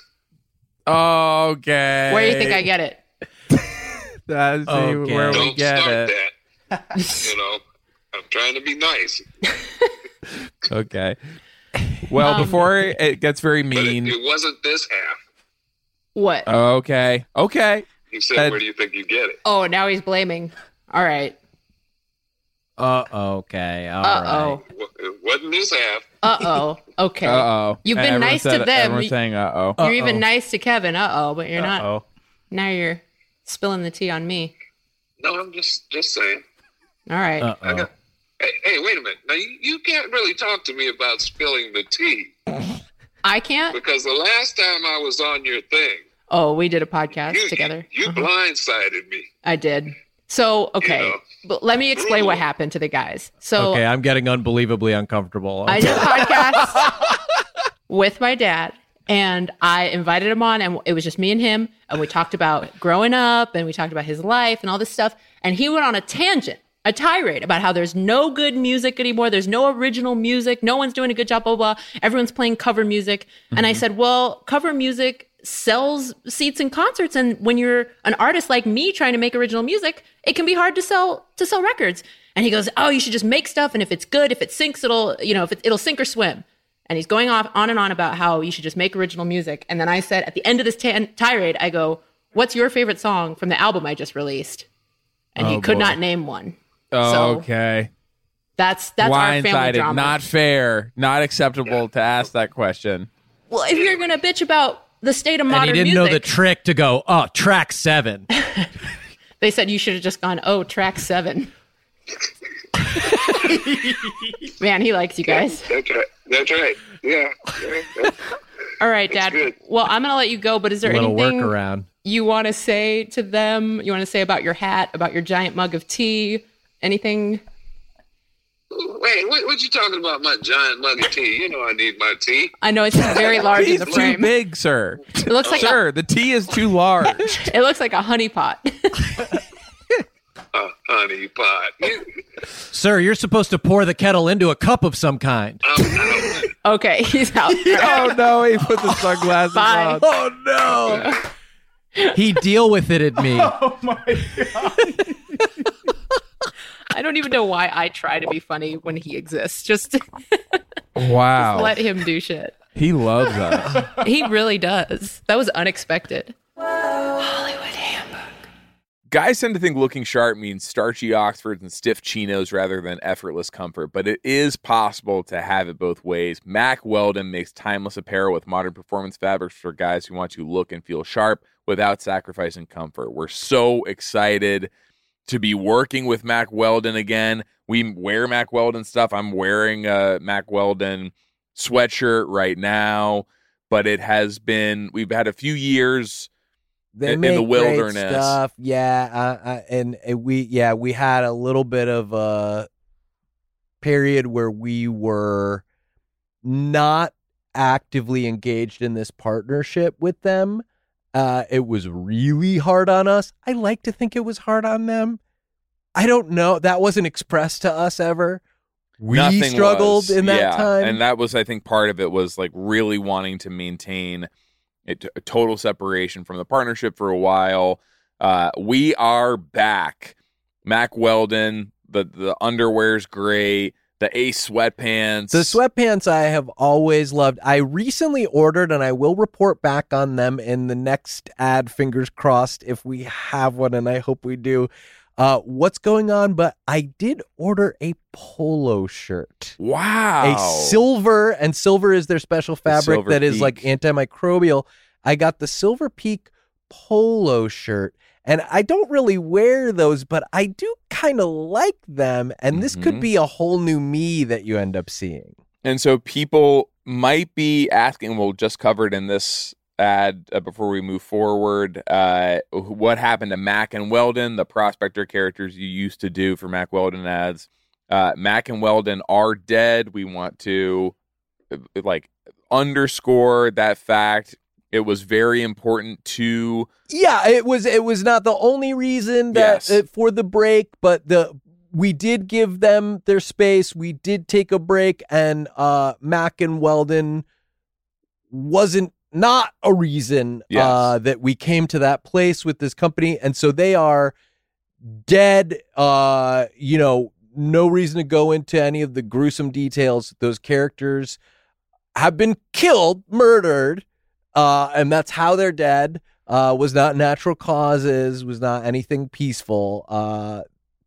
Okay. Where do you think I get it? That's Okay. where we Don't get start it. that. You know, I'm trying to be nice. Okay. Well, Um, before it gets very But it, mean. it wasn't this half. What? Okay. Okay. He said, Uh, where do you think you get it? Oh, now he's blaming. All right. Uh okay. All Uh right. oh. Wa- It wasn't this half. Uh oh. Okay. Uh oh. You've been nice to them. Everyone's You- saying uh oh. You're even Uh-oh. nice to Kevin. Uh oh, but you're not. Uh-oh. Now you're spilling the tea on me. No, I'm just just saying. All right. I Uh-oh. got, hey, hey, wait a minute. Now, you, you can't really talk to me about spilling the tea I can't. because the last time I was on your thing, Oh, we did a podcast you, together. you, you Uh-huh. blindsided me. I did. So, okay. You know. But let me explain what happened to the guys. So, Okay, I'm getting unbelievably uncomfortable. I did a podcast with my dad, and I invited him on, and it was just me and him, and we talked about growing up, and we talked about his life and all this stuff. And he went on a tangent, a tirade about how there's no good music anymore, there's no original music, no one's doing a good job, blah blah. blah. Everyone's playing cover music, and I said, well, cover music sells seats in concerts, and when you're an artist like me trying to make original music, it can be hard to sell to sell records. And he goes, oh, you should just make stuff, and if it's good, if it sinks, it'll you know if it, it'll sink or swim. And he's going off on and on about how you should just make original music. And then I said at the end of this ta- tirade, I go, what's your favorite song from the album I just released? And he Oh, could boy. not name one. Oh, So okay. that's that's our family Blindsided. drama. Not fair. Not acceptable to ask that question. well, if you're gonna bitch about the state of and modern he didn't music, know the trick to go, oh, track seven. they said you should have just gone, oh, track seven. Man, he likes you guys. That's right. That's right. Yeah. yeah, yeah. All right, Dad. good. Well, I'm gonna let you go, but is there Little anything workaround. you want to say to them? You want to say about your hat, about your giant mug of tea? Anything? Wait, what, what you talking about? My giant mug of tea? You know I need my tea. I know it's very large in Tea's the too frame. big, sir. It looks like Sir, the tea is too large. a, it looks like a honey pot. Uh, honey pot. You, Sir, you're supposed to pour the kettle into a cup of some kind. I'm out. Okay, he's out. Oh no, he put the sunglasses Bye. on. Oh, no. He deal with it at me. I don't even know why I try to be funny when he exists. Just Wow. let him do shit. He loves us. He really does. That was unexpected. Guys tend to think looking sharp means starchy Oxfords and stiff chinos rather than effortless comfort, but it is possible to have it both ways. Mack Weldon makes timeless apparel with modern performance fabrics for guys who want to look and feel sharp without sacrificing comfort. We're so excited to be working with Mack Weldon again. We wear Mack Weldon stuff. I'm wearing a Mack Weldon sweatshirt right now, but it has been, we've had a few years They in, make in the great wilderness. stuff. Yeah, uh, uh, and, and we yeah we had a little bit of a period where we were not actively engaged in this partnership with them. Uh, it was really hard on us. I like to think it was hard on them. I don't know. That wasn't expressed to us ever. We Nothing struggled was, in that yeah. time. And that was, I think, part of it was like really wanting to maintain a, t- a total separation from the partnership for a while. Uh, we are back. Mack Weldon, the, the underwear's great. The Ace sweatpants. The sweatpants I have always loved. I recently ordered, and I will report back on them in the next ad, fingers crossed, if we have one, and I hope we do. Uh, what's going on? But I did order a polo shirt. Wow. A silver, and silver is their special fabric that is Peak. like antimicrobial. I got the Silver Peak polo shirt. And I don't really wear those, but I do kind of like them. And this Mhm. could be a whole new me that you end up seeing. And so people might be asking, we'll just cover it in this ad uh, before we move forward, uh, what happened to Mack and Weldon, the prospector characters you used to do for Mack Weldon ads. Uh, Mack and Weldon are dead. We want to uh, like underscore that fact. It was very important to Yeah, it was it was not the only reason that Yes. uh, for the break, but the we did give them their space. We did take a break, and uh, Mack and Weldon wasn't not a reason Yes. uh, that we came to that place with this company, and so they are dead. Uh, you know, no reason to go into any of the gruesome details. Those characters have been killed, murdered. Uh, and that's how they're dead. Uh, was not natural causes, was not anything peaceful. Uh,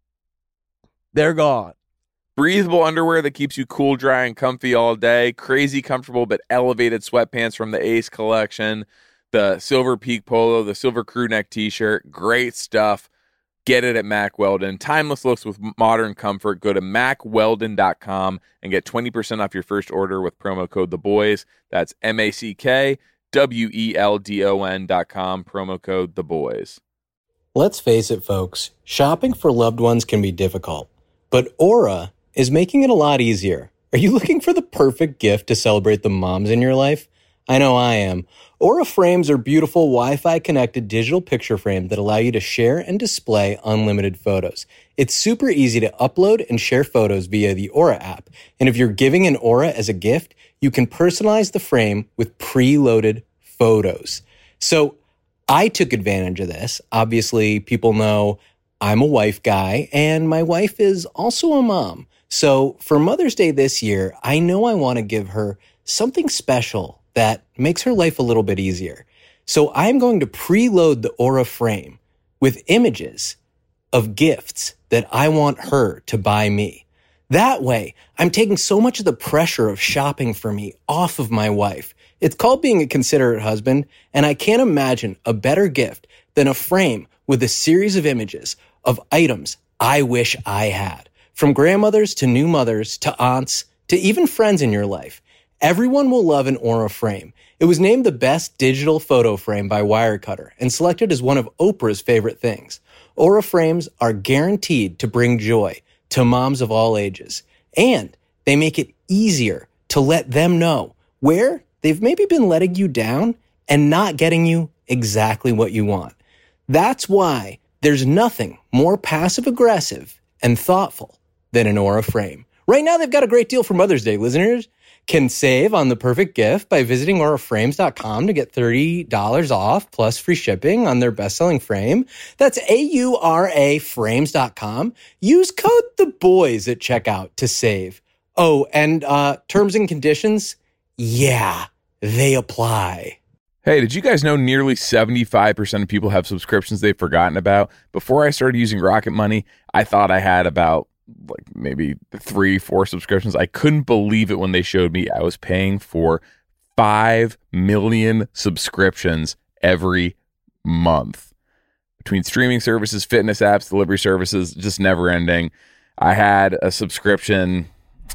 they're gone. breathable underwear that keeps you cool, dry, and comfy all day. Crazy comfortable but elevated sweatpants from the Ace collection. The Silver Peak polo, the Silver Crew Neck t-shirt. Great stuff. Get it at Mack Weldon. Timeless looks with modern comfort. Go to mack weldon dot com and get twenty percent off your first order with promo code The Boys. That's M A C K W E L D O N dot com, promo code The Boys. Let's face it, folks. Shopping for loved ones can be difficult, but Aura is making it a lot easier. Are you looking for the perfect gift to celebrate the moms in your life? I know I am. Aura frames are beautiful Wi-Fi connected digital picture frames that allow you to share and display unlimited photos. It's super easy to upload and share photos via the Aura app. And if you're giving an Aura as a gift, you can personalize the frame with preloaded photos. So I took advantage of this. Obviously, people know I'm a wife guy and my wife is also a mom. So for Mother's Day this year, I know I want to give her something special that makes her life a little bit easier. So I'm going to preload the Aura frame with images of gifts that I want her to buy me. That way, I'm taking so much of the pressure of shopping for me off of my wife. It's called being a considerate husband, and I can't imagine a better gift than a frame with a series of images of items I wish I had. From grandmothers to new mothers to aunts to even friends in your life. Everyone will love an Aura frame. It was named the best digital photo frame by Wirecutter and selected as one of Oprah's favorite things. Aura frames are guaranteed to bring joy to moms of all ages. And they make it easier to let them know where they've maybe been letting you down and not getting you exactly what you want. That's why there's nothing more passive-aggressive and thoughtful than an Aura frame. Right now, they've got a great deal for Mother's Day. Listeners can save on the perfect gift by visiting aura frames dot com to get thirty dollars off plus free shipping on their best-selling frame. That's A U R A frames dot com. Use code THEBOYS at checkout to save. Oh, and uh, terms and conditions, yeah, they apply. Hey, did you guys know nearly seventy-five percent of people have subscriptions they've forgotten about? Before I started using Rocket Money, I thought I had about like maybe three, four subscriptions. I couldn't believe it when they showed me I was paying for five million subscriptions every month. Between streaming services, fitness apps, delivery services, just never ending. I had a subscription.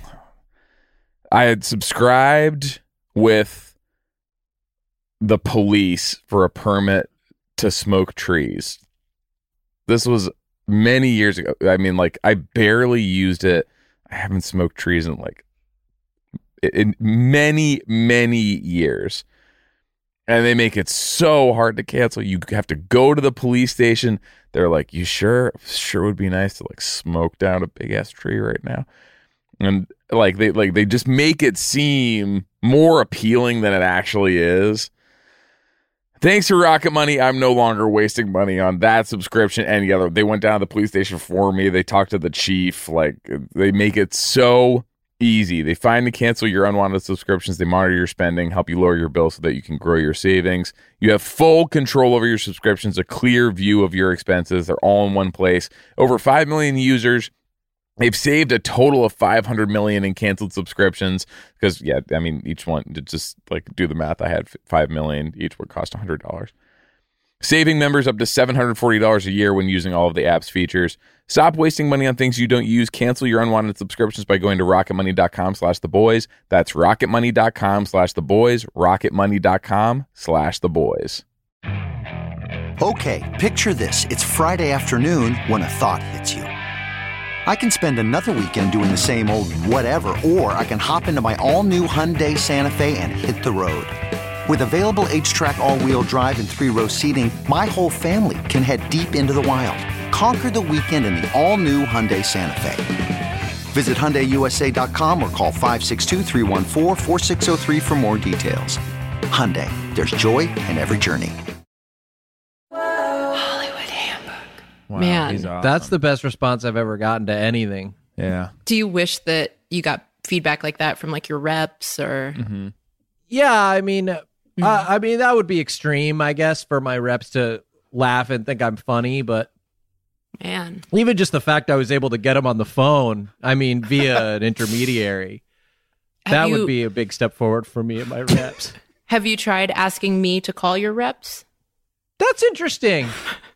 I had subscribed with the police for a permit to smoke trees. This was many years ago. I mean, like, I barely used it. I haven't smoked trees in like in many, many years. And they make it so hard to cancel. You have to go to the police station. They're like, you sure? Sure would be nice to like smoke down a big ass tree right now. And like they like they just make it seem more appealing than it actually is. Thanks to Rocket Money, I'm no longer wasting money on that subscription and the other. They went down to the police station for me. They talked to the chief. Like, they make it so easy. They find and cancel your unwanted subscriptions. They monitor your spending, help you lower your bill so that you can grow your savings. You have full control over your subscriptions, a clear view of your expenses. They're all in one place. Over five million users. They've saved a total of five hundred million in canceled subscriptions because, yeah, I mean, each one, to just like do the math, I had five million. Each would cost one hundred dollars. Saving members up to seven hundred forty dollars a year when using all of the app's features. Stop wasting money on things you don't use. Cancel your unwanted subscriptions by going to rocketmoney.com slash the boys. That's rocketmoney.com slash the boys. rocketmoney.com slash the boys. Okay, picture this. It's Friday afternoon when a thought hits you. I can spend another weekend doing the same old whatever, or I can hop into my all-new Hyundai Santa Fe and hit the road. With available H-Track all-wheel drive and three-row seating, my whole family can head deep into the wild. Conquer the weekend in the all-new Hyundai Santa Fe. Visit Hyundai U S A dot com or call five six two, three one four, four six zero three for more details. Hyundai, there's joy in every journey. Wow, Man, he's awesome. That's the best response I've ever gotten to anything. Yeah. Do you wish that you got feedback like that from like your reps or? Mm-hmm. Yeah, I mean, Mm-hmm. uh, I mean that would be extreme, I guess, for my reps to laugh and think I'm funny. But Man, even just the fact I was able to get them on the phone, I mean, via an intermediary, Have that you- would be a big step forward for me and my reps. have you tried asking me to call your reps? That's interesting.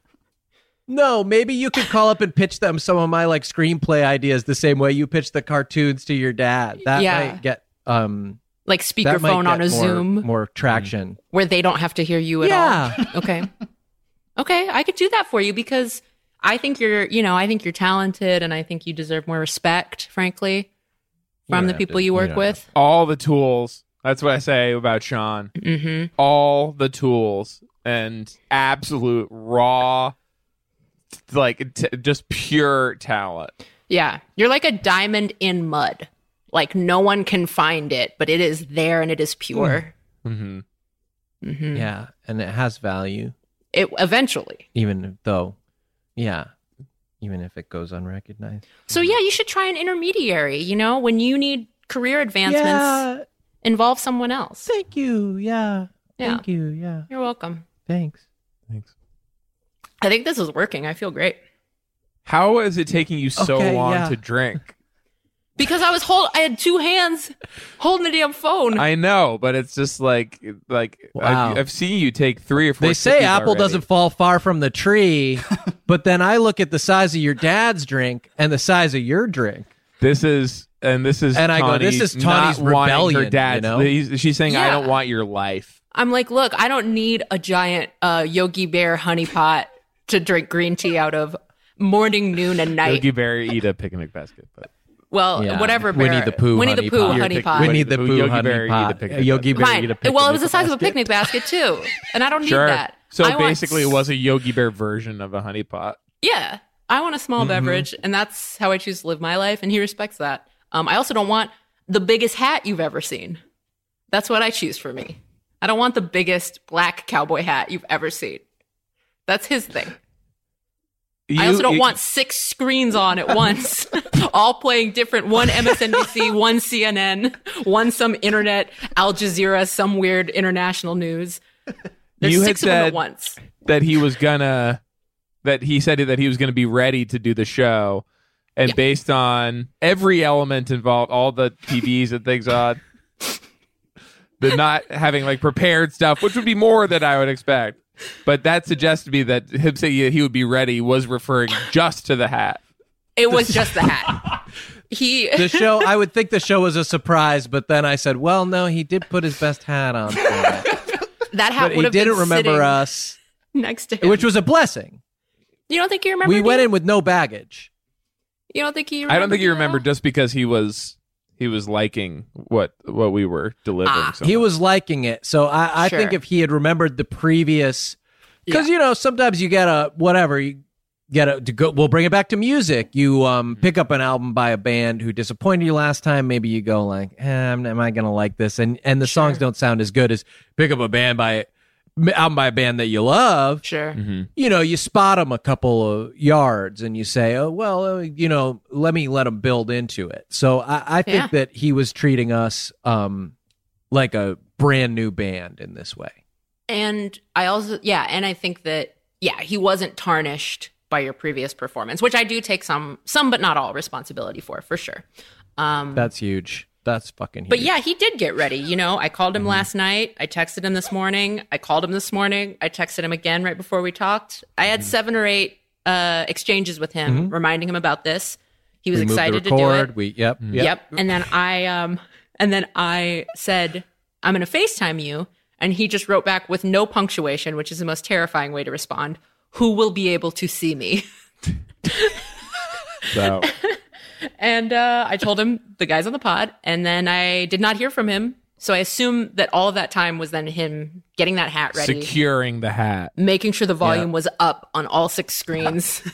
No, maybe you could call up and pitch them some of my like screenplay ideas the same way you pitch the cartoons to your dad. That Yeah. might get um Like that might speakerphone on get a more, Zoom more traction. where they don't have to hear you at Yeah. all. Okay. Okay, I could do that for you because I think you're, you know, I think you're talented and I think you deserve more respect, frankly, You from don't the have people to- you you work don't with. All the tools. That's what I say about Sean. Mm-hmm. All the tools and absolute raw, like t- just pure talent. Yeah. You're like a diamond in mud. Like no one can find it, but it is there and it is pure. Mm-hmm. Mm-hmm. Yeah, and it has value, It eventually. even though, yeah, even if it goes unrecognized. So yeah, you should try an intermediary. You know, when you need career advancements, Yeah, involve someone else. thank you. Yeah, Yeah. thank you. Yeah, You're welcome. thanks. Thanks. I think this is working. I feel great How is it taking you so Okay, long yeah. to drink? because I was hold. I had two hands holding the damn phone. I know, but it's just like like Wow. I've, I've seen you take three or four. They say sippies apple already. doesn't fall far from the tree, but then I look at the size of your dad's drink and the size of your drink. This is and this is And I go, Tawny this is not Tawny's wanting her rebellion, dad's- you know? he's- she's saying, I Yeah. don't want your life. I'm like, look, I don't need a giant uh, Yogi Bear honey pot to drink green tea out of morning, noon, and night. Yogi Bear eat a picnic basket, but well, Yeah. whatever bear. Winnie the Pooh Winnie the honey Pooh pot. honey You're pot. pick- Winnie the Yogi Pooh Bear honey eat pot. a picnic Yogi Bear Fine. eat a picnic Well, it was the size of a basket. picnic basket too, and I don't need sure. that. So I want- basically, it was a Yogi Bear version of a honey pot. Yeah, I want a small Mm-hmm. beverage, and that's how I choose to live my life, and he respects that. Um, I also don't want the biggest hat you've ever seen. That's what I choose for me. I don't want the biggest black cowboy hat you've ever seen. That's his thing. I You- also don't you- want six screens on at once, all playing different. One M S N B C, one C N N, one some internet, Al Jazeera, some weird international news. There's You had six of them at said- once. that he was gonna that he said that he was gonna be ready to do the show, and Yeah. based on every element involved, all the T Vs and things on, the not having like prepared stuff, which would be more than I would expect. But that suggests to me that him saying he would be ready was referring just to the hat. It was just the hat. He The show, I would think the show was a surprise, but then I said, well, no, he did put his best hat on for it. that hat But would he have didn't been remember sitting, us. next to him. which was a blessing. You don't think you remember? We went in with no baggage. You don't think he? I don't think he you remembered just because he was he was liking what what we were delivering. Ah, so He much. was liking it. So I, I Sure. think if he had remembered the previous, because Yeah. you know sometimes you get a whatever you get a to go. We'll bring it back to music. You um pick up an album by a band who disappointed you last time. Maybe you go like, eh, am, am I gonna like this? And and the songs don't sound as good as pick up a band by album by a band that you love. Sure. Mm-hmm. You know, you spot them a couple of yards and you say, oh, well, uh, you know, let me let them build into it. So I, I think Yeah. that he was treating us um, like a brand new band in this way. And I also, yeah, and I think that, yeah, he wasn't tarnished by your previous performance, which I do take some, some but not all responsibility for, for sure. Um, That's huge. That's fucking huge. But yeah, he did get ready. You know, I called him last night. I texted him this morning. I called him this morning. I texted him again right before we talked. I had seven or eight uh, exchanges with him, reminding him about this. He was we moved excited the to do record. it. We, yep, Yep. yep. And then I, um, and then I said, "I'm going to FaceTime you," and he just wrote back with no punctuation, which is the most terrifying way to respond. "Who will be able to see me?" So And uh, I told him the guys on the pod, and then I did not hear from him. So I assume that all of that time was then him getting that hat ready, securing the hat. making sure the volume was up on all six screens.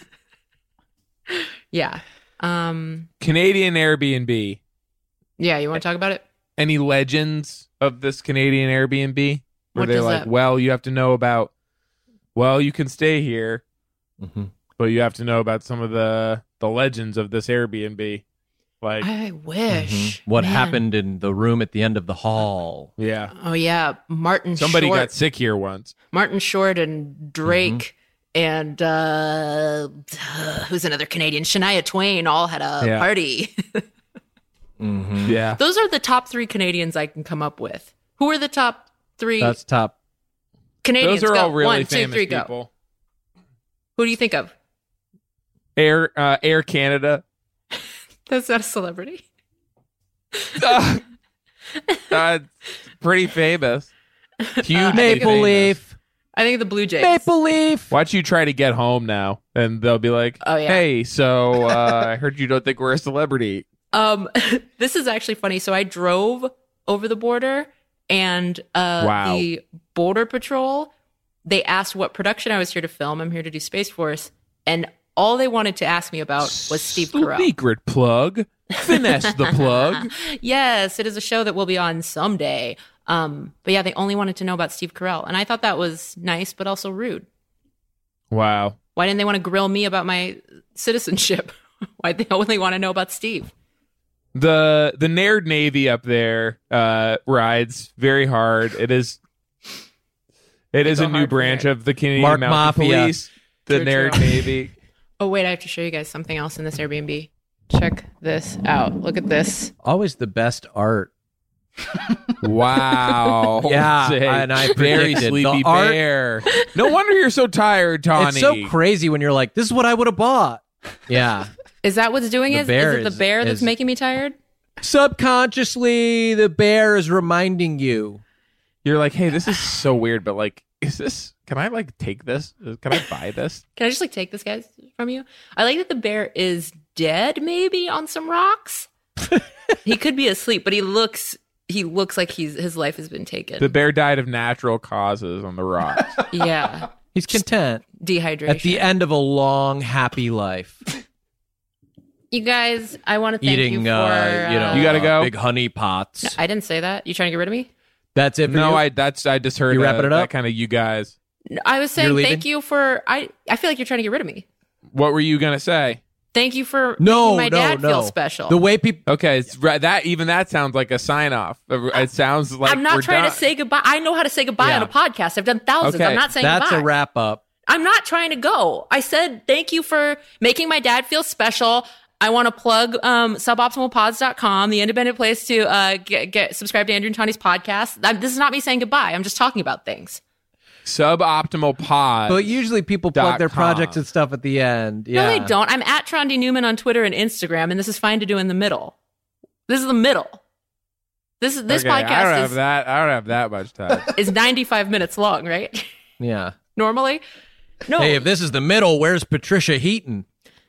yeah. Um, Canadian Airbnb. yeah, you want to talk about it? Any legends of this Canadian Airbnb? Where What they're does like, that- well, you have to know about, well, you can stay here, Mm-hmm. but you have to know about some of the the legends of this Airbnb. Like, I wish. What Man. happened in the room at the end of the hall? yeah, Oh, yeah. Martin somebody Short. got sick here once. Martin Short and Drake and uh, who's another Canadian? Shania Twain all had a Yeah. party. Mm-hmm. Yeah, Those are the top three Canadians I can come up with. Who are the top three That's top. Canadians? those are Go. all really One, two, famous three, go. people. Who do you think of? Air uh, Air Canada. That's not a celebrity. uh, uh, pretty famous. Huge Maple famous. Leaf. I think the Blue Jays. Maple Leaf. Why don't you try to get home now? And they'll be like, Oh, yeah. hey, so uh, I heard you don't think we're a celebrity. Um, this is actually funny. So I drove over the border, and uh, Wow. the Border Patrol, they asked what production I was here to film. I'm here to do Space Force, and all they wanted to ask me about was Steve Carell. Secret plug. Finesse the plug. Yes, it is a show that will be on someday. Um, but yeah, they only wanted to know about Steve Carell, and I thought that was nice, but also rude. Wow. Why didn't they want to grill me about my citizenship? Why did they only want to know about Steve? The the Naird Navy up there uh, rides very hard. It is it is go a new hard for branch Naird. of the Canadian Mark Mounted Mafia. Police. The True, Naird true. Navy. Oh wait, I have to show you guys something else in this Airbnb. Check this out. Look at this. Always the best art. Wow. Yeah, Jose. and I very predicted sleepy the art- bear. No wonder you're so tired, Tawny. It's so crazy when you're like, this is what I would have bought. Yeah. Is that what's doing The it? bear Is it the is- bear that's is- making me tired? Subconsciously, the bear is reminding you. You're like, hey, this is so weird, but like, is this? Can I like take this? Can I buy this? Can I just like take this guys from you? I like that the bear is dead, maybe on some rocks. He could be asleep, but he looks he looks like he's his life has been taken. The bear died of natural causes on the rocks. yeah, He's content dehydration. at the end of a long, happy life. You guys, I want to thank Eating, you for. uh, you know, You gotta go? big honey pots. I didn't say that. You trying to get rid of me? That's it for no, you? I that's I just heard You uh, wrapping it that up? kind of you guys. No, I was saying You're thank leaving? you for. I I feel like you're trying to get rid of me. What were you gonna say? Thank you for No, making my no, dad no. feel special. The way people. Okay, it's right. That even that sounds like a sign off. It sounds like I'm not we're trying done. to say goodbye. I know how to say goodbye Yeah. on a podcast. I've done thousands. Okay, I'm not saying That's goodbye. a wrap up. I'm not trying to go. I said thank you for making my dad feel special. I want to plug um, suboptimal pods dot com, the independent place to uh, get, get subscribe to Andrew and Tawny's podcast. That, this is not me saying goodbye. I'm just talking about things. Suboptimal pod. But usually people plug Dot their com. projects and stuff at the end. Yeah. No, they don't. I'm at Trondy Newman on Twitter and Instagram, and this is fine to do in the middle. This is the middle. This is this Okay, I don't podcast have is, that. I don't have that much time. is ninety-five minutes long, right? Yeah. normally. No. Hey, if this is the middle, where's Patricia Heaton?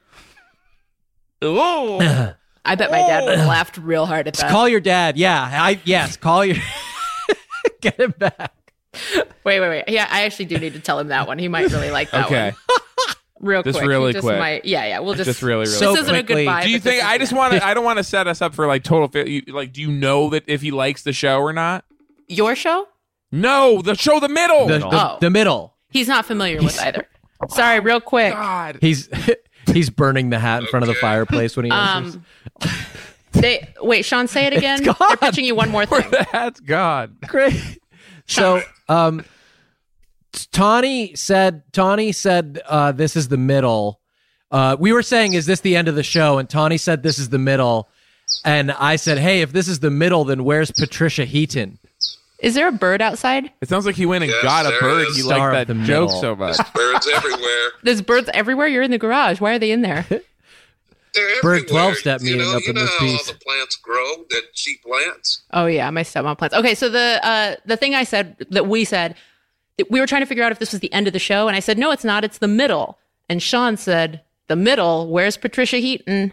I bet my dad would have laughed real hard at that. Call your dad. Yeah, I yes, call your. Get him back. Wait, wait, wait. Yeah, I actually do need to tell him that one. He might really like that Okay. one. Real Just quick. He really just quick. Might, yeah, yeah. We'll just. Just really, really This So isn't a quickly. goodbye. Do you but this think? is- I just want to. I don't want to set us up for like total. Fa- you, like, do you know that if he likes the show or not? Your show? No, the show, the middle. The, the, Oh. the middle. He's not familiar with either. Sorry, real quick. God. He's he's burning the hat in front of the fireplace when he answers. Um, they wait. Sean, say it again. gone. They're pitching you one more Where thing. the hat's gone. Great. So, um, Tawny said, Tawny said, uh, this is the middle. Uh, we were saying, is this the end of the show? And Tawny said, this is the middle. And I said, hey, if this is the middle, then where's Patricia Heaton? Is there a bird outside? It sounds like he went and Yes, got a there bird. is. He Star liked of that the joke middle. so much. Birds everywhere. There's birds everywhere. You're in the garage. Why are they in there? They're Bird everywhere. twelve-step you meeting know, up you in know this how piece. all the plants grow that she plants. Oh yeah, my stepmom plants. Okay, so the uh, the thing I said that we said that we were trying to figure out if this was the end of the show, and I said no, it's not. It's the middle. And Sean said the middle. Where's Patricia Heaton?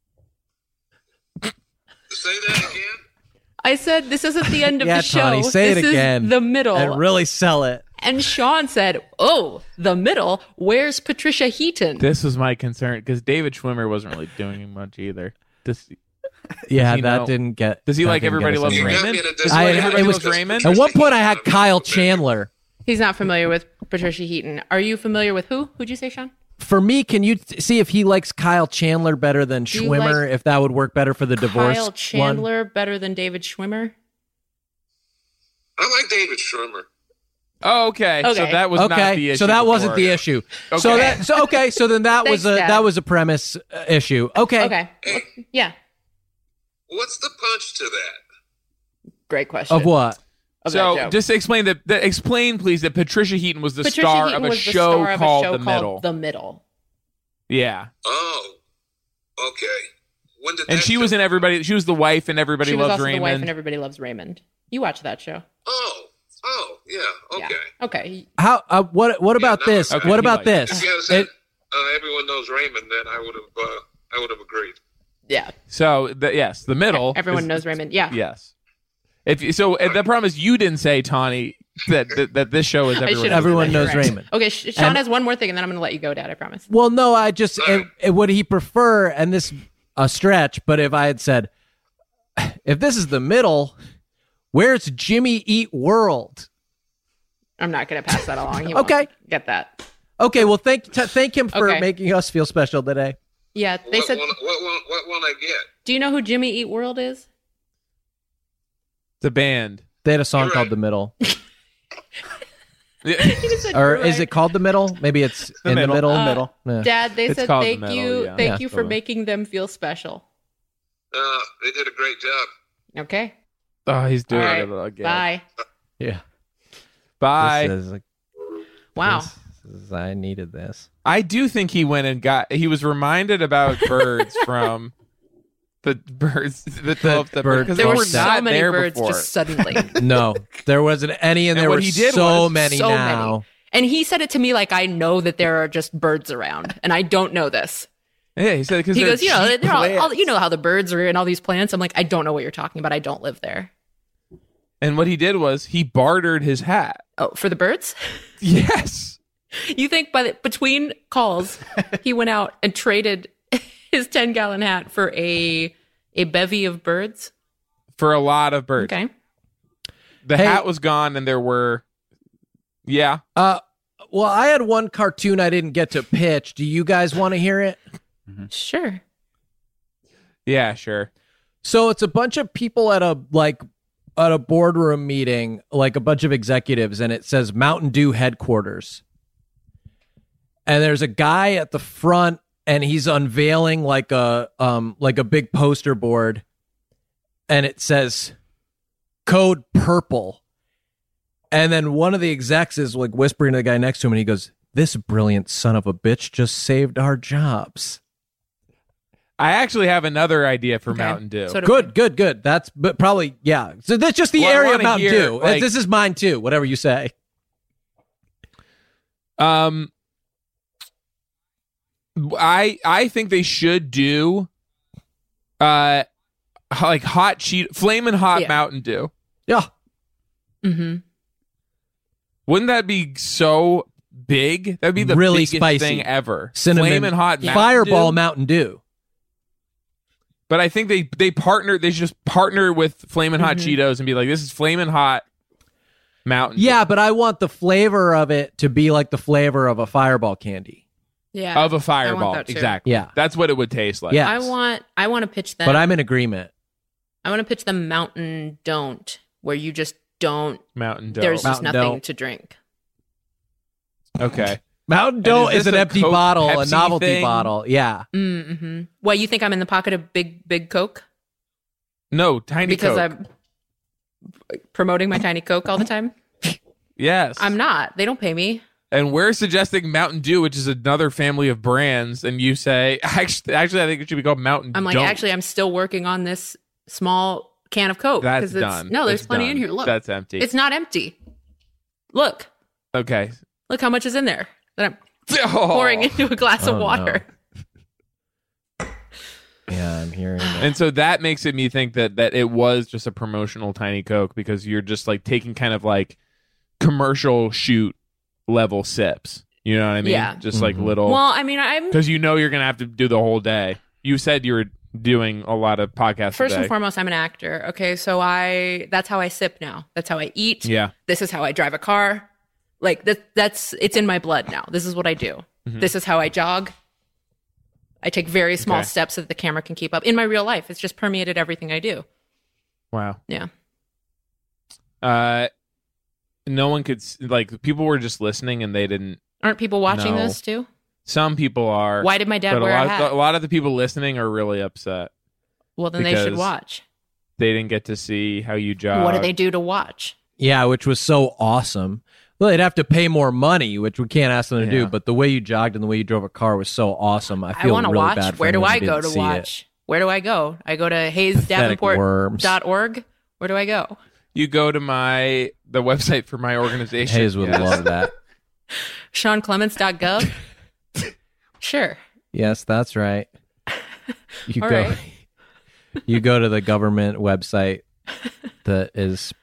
Say that again. I said this isn't the end of Yeah, the show. Tawny, say this it again. Is the middle. And really sell it. And Sean said, "Oh, the middle. Where's Patricia Heaton?" This was my concern because David Schwimmer wasn't really doing much either. Does, Yeah, he that know- didn't get. does he that like didn't get Everybody us Loves You anywhere. got me Raymond? to Does he I- like it Everybody was- Loves Raymond? At one point, I had Kyle Chandler. He's not familiar with Patricia Heaton. Are you familiar with who? Who'd you say, Sean? For me, can you t- see if he likes Kyle Chandler better than Do you Schwimmer? like If that would work better for the divorce Kyle one? Chandler better than David Schwimmer? I like David Schwimmer. Oh, okay. So Okay. that was not the Okay, issue. so that wasn't before. the issue. So Okay. that so okay, so then that was Thanks, a Dad. that was a premise uh, issue. Okay. Okay. Yeah. What's the punch to that? Great question. Of what? Of that So joke. just explain that, that. Explain, please, that Patricia Heaton was the Patricia star Heaton of a was the show star of a called show The called Middle. The Middle. Yeah, Oh, okay. When did and that she was show- in Everybody. She was the wife in Everybody She was Loves also Raymond. the wife and Everybody Loves Raymond. You watch that show. Oh, oh, yeah. Okay. Yeah. Okay. How uh, what what about no, this? okay, what he about likes this? If you had said It- uh, everyone knows Raymond, then I would have. Uh, I would have agreed. Yeah. So the, yes, the middle. Everyone is- knows Raymond. Yeah. Yes. If you, so, uh, the problem is you didn't say, Tawny, that that, that this show is I everyone. should've Everyone said that. knows You're right. Raymond. Okay. Sh- Sean And- has one more thing, and then I'm going to let you go, Dad. I promise. Well, no, I just it, it, would he prefer, and this a stretch, but if I had said, if this is the middle, where's Jimmy Eat World? I'm not going to pass that along. He Okay. won't get that. Okay, well, thank t- thank him for Okay. making us feel special today. Yeah. They what, said. what, what, what, what will I get? Do you know who Jimmy Eat World is? The band. They had a song You're called right. The Middle, Yeah. or is it called The Middle? Maybe it's The in Middle. the middle. Uh, middle. Yeah. Dad, they It's said called The thank Middle, you, yeah. thank Yeah, you for totally. making them feel special. Uh, they did a great job. Okay. Oh, he's All doing right. it again. Bye. Yeah. Bye. This is like, Wow. this is- I needed this. I do think he went and got. He was reminded about birds from the birds, the twelve step bird because There they were were so not many there birds before. just suddenly. No, there wasn't any, and, And there what were he did so was- many so now. many. And he said it to me like I know that there are just birds around, and I don't know this. Yeah, he said because He goes, you know, they're all, all, plants. you know how the birds are in all these plants. I'm like, I don't know what you're talking about. I don't live there. And what he did was he bartered his hat. Oh, for the birds? Yes. You think by the, between calls, he went out and traded his ten gallon hat for a a bevy of birds? For a lot of birds. Okay. The Hey. hat was gone, and there were. Yeah. Uh, well, I had one cartoon I didn't get to pitch. Do you guys want to hear it? Sure. Yeah. Sure. So it's a bunch of people at a like at a boardroom meeting, like a bunch of executives, and it says Mountain Dew headquarters. And there's a guy at the front, and he's unveiling like a um like a big poster board, and it says code purple. And then one of the execs is like whispering to the guy next to him, and he goes, "This brilliant son of a bitch just saved our jobs." I actually have another idea for Okay. Mountain Dew. So do Good, good, good. That's but probably yeah. So that's just the Well, I area of wanna Mountain hear, Dew. like- this is mine too. Whatever you say. Um, I I think they should do, uh, like hot cheat, flamin' hot Yeah. Mountain Dew. Yeah. Mm-hmm. Wouldn't that be so big? That'd be the Really biggest spicy. thing ever. Cinnamon, Flamin' hot Mountain Fireball Dew. Mountain Dew. But I think they they partner. They should just partner with Flamin' Hot Mm-hmm. Cheetos and be like, "This is Flamin' Hot Mountain." Yeah, Dew but I want the flavor of it to be like the flavor of a Fireball candy. Yeah. of a Fireball." that too. Exactly. Yeah. That's what it would taste like. Yeah. I want I want to pitch them. But I'm in agreement. I want to pitch them Mountain Don't, where you just don't. Mountain Dew. There's just Mountain nothing Dew. to drink. Okay. Mountain And Dew is is, this an a empty Coke bottle, a Pepsi novelty thing? bottle. Yeah. Mm-hmm. Well, you think I'm in the pocket of big big Coke No, Tiny because Coke. I'm promoting my Tiny Coke all the time? Yes. I'm not. They don't pay me. And we're suggesting Mountain Dew, which is another family of brands, and you say, actually, actually I think it should be called Mountain I'm like, Don't. actually, I'm still working on this small can of Coke. That's 'cause it's, done. No, there's It's plenty done. in here. Look, That's empty. it's not empty. Look, Okay. look how much is in there that I'm Oh. pouring into a glass Oh, of water. Yeah, I'm hearing it. And so that makes it me think that that it was just a promotional Tiny Coke because you're just like taking kind of like commercial shoot level sips. You know what I mean? Yeah. Just like Mhm. little. Well, I mean, I'm Because you know you're going to have to do the whole day. You said you were doing a lot of podcasts first a day. and foremost, I'm an actor. Okay, so I that's how I sip now. That's how I eat. Yeah. This is how I drive a car. Like that. That's it's in my blood now. This is what I do. Mhm. This is how I jog. I take very small Okay. steps so that the camera can keep up. In my real life, it's just permeated everything I do. Wow. Yeah. Uh, no one could, s- like, people were just listening and they didn't. Aren't people watching No. this too? Some people are. Why did my dad but wear a a lot, hat? a lot of the people listening are really upset. Well, then they should because watch. They didn't get to see how you jog. What do they do to watch? Yeah, which was so awesome. Well, they'd have to pay more money, which we can't ask them to Yeah. do. But the way you jogged and the way you drove a car was so awesome. I I feel want to really watch. bad for Where do anyone I who go didn't to see it. watch? Where do I go? I go to hayes davenport dot org. Where do I go? You go to my the website for my organization. Hayes would Yes. love that. sean clements dot gov. Sure. Yes, that's right. You All go. right. You go to the government website that is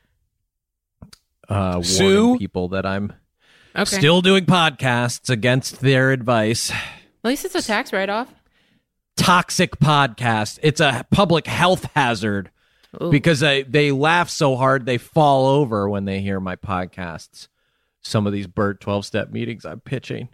uh, Sue? warning people that I'm Okay. still doing podcasts against their advice. At least it's a tax write-off. Toxic podcast. It's a public health hazard Ooh. because they, they laugh so hard they fall over when they hear my podcasts. Some of these Burt twelve-step meetings I'm pitching.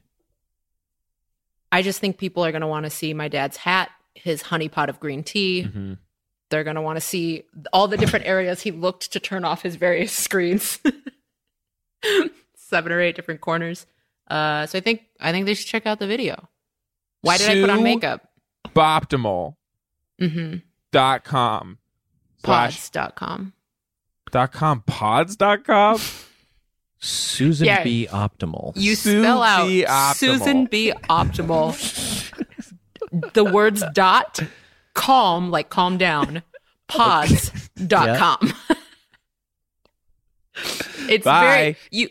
I just think people are going to want to see my dad's hat, his honey pot of green tea. Mm-hmm. They're going to want to see all the different areas he looked to turn off his various screens. Seven or eight different corners. Uh, so I think I think they should check out the video. Why did I put on Sue makeup? Boptimal Mm-hmm. dot com slash Pods dot com. dot com pods dot com. Susan Yeah. B. Optimal. You Sue spell out B. Optimal. Susan B. Optimal. The words dot calm, like calm down, pods dot com. It's Bye. very you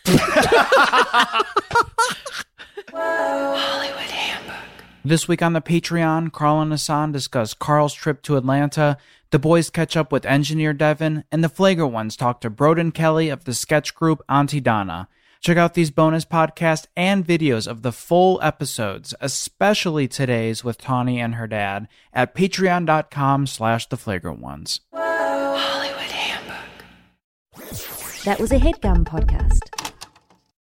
This week on the Patreon, Carl and Hassan discuss Carl's trip to Atlanta, the boys catch up with engineer Devin, and the Flagrant Ones talk to Broden Kelly of the sketch group Auntie Donna. Check out these bonus podcasts and videos of the full episodes, especially today's with Tawny and her dad, at patreon.com slash the Flagrant Ones. That was a HeadGum podcast.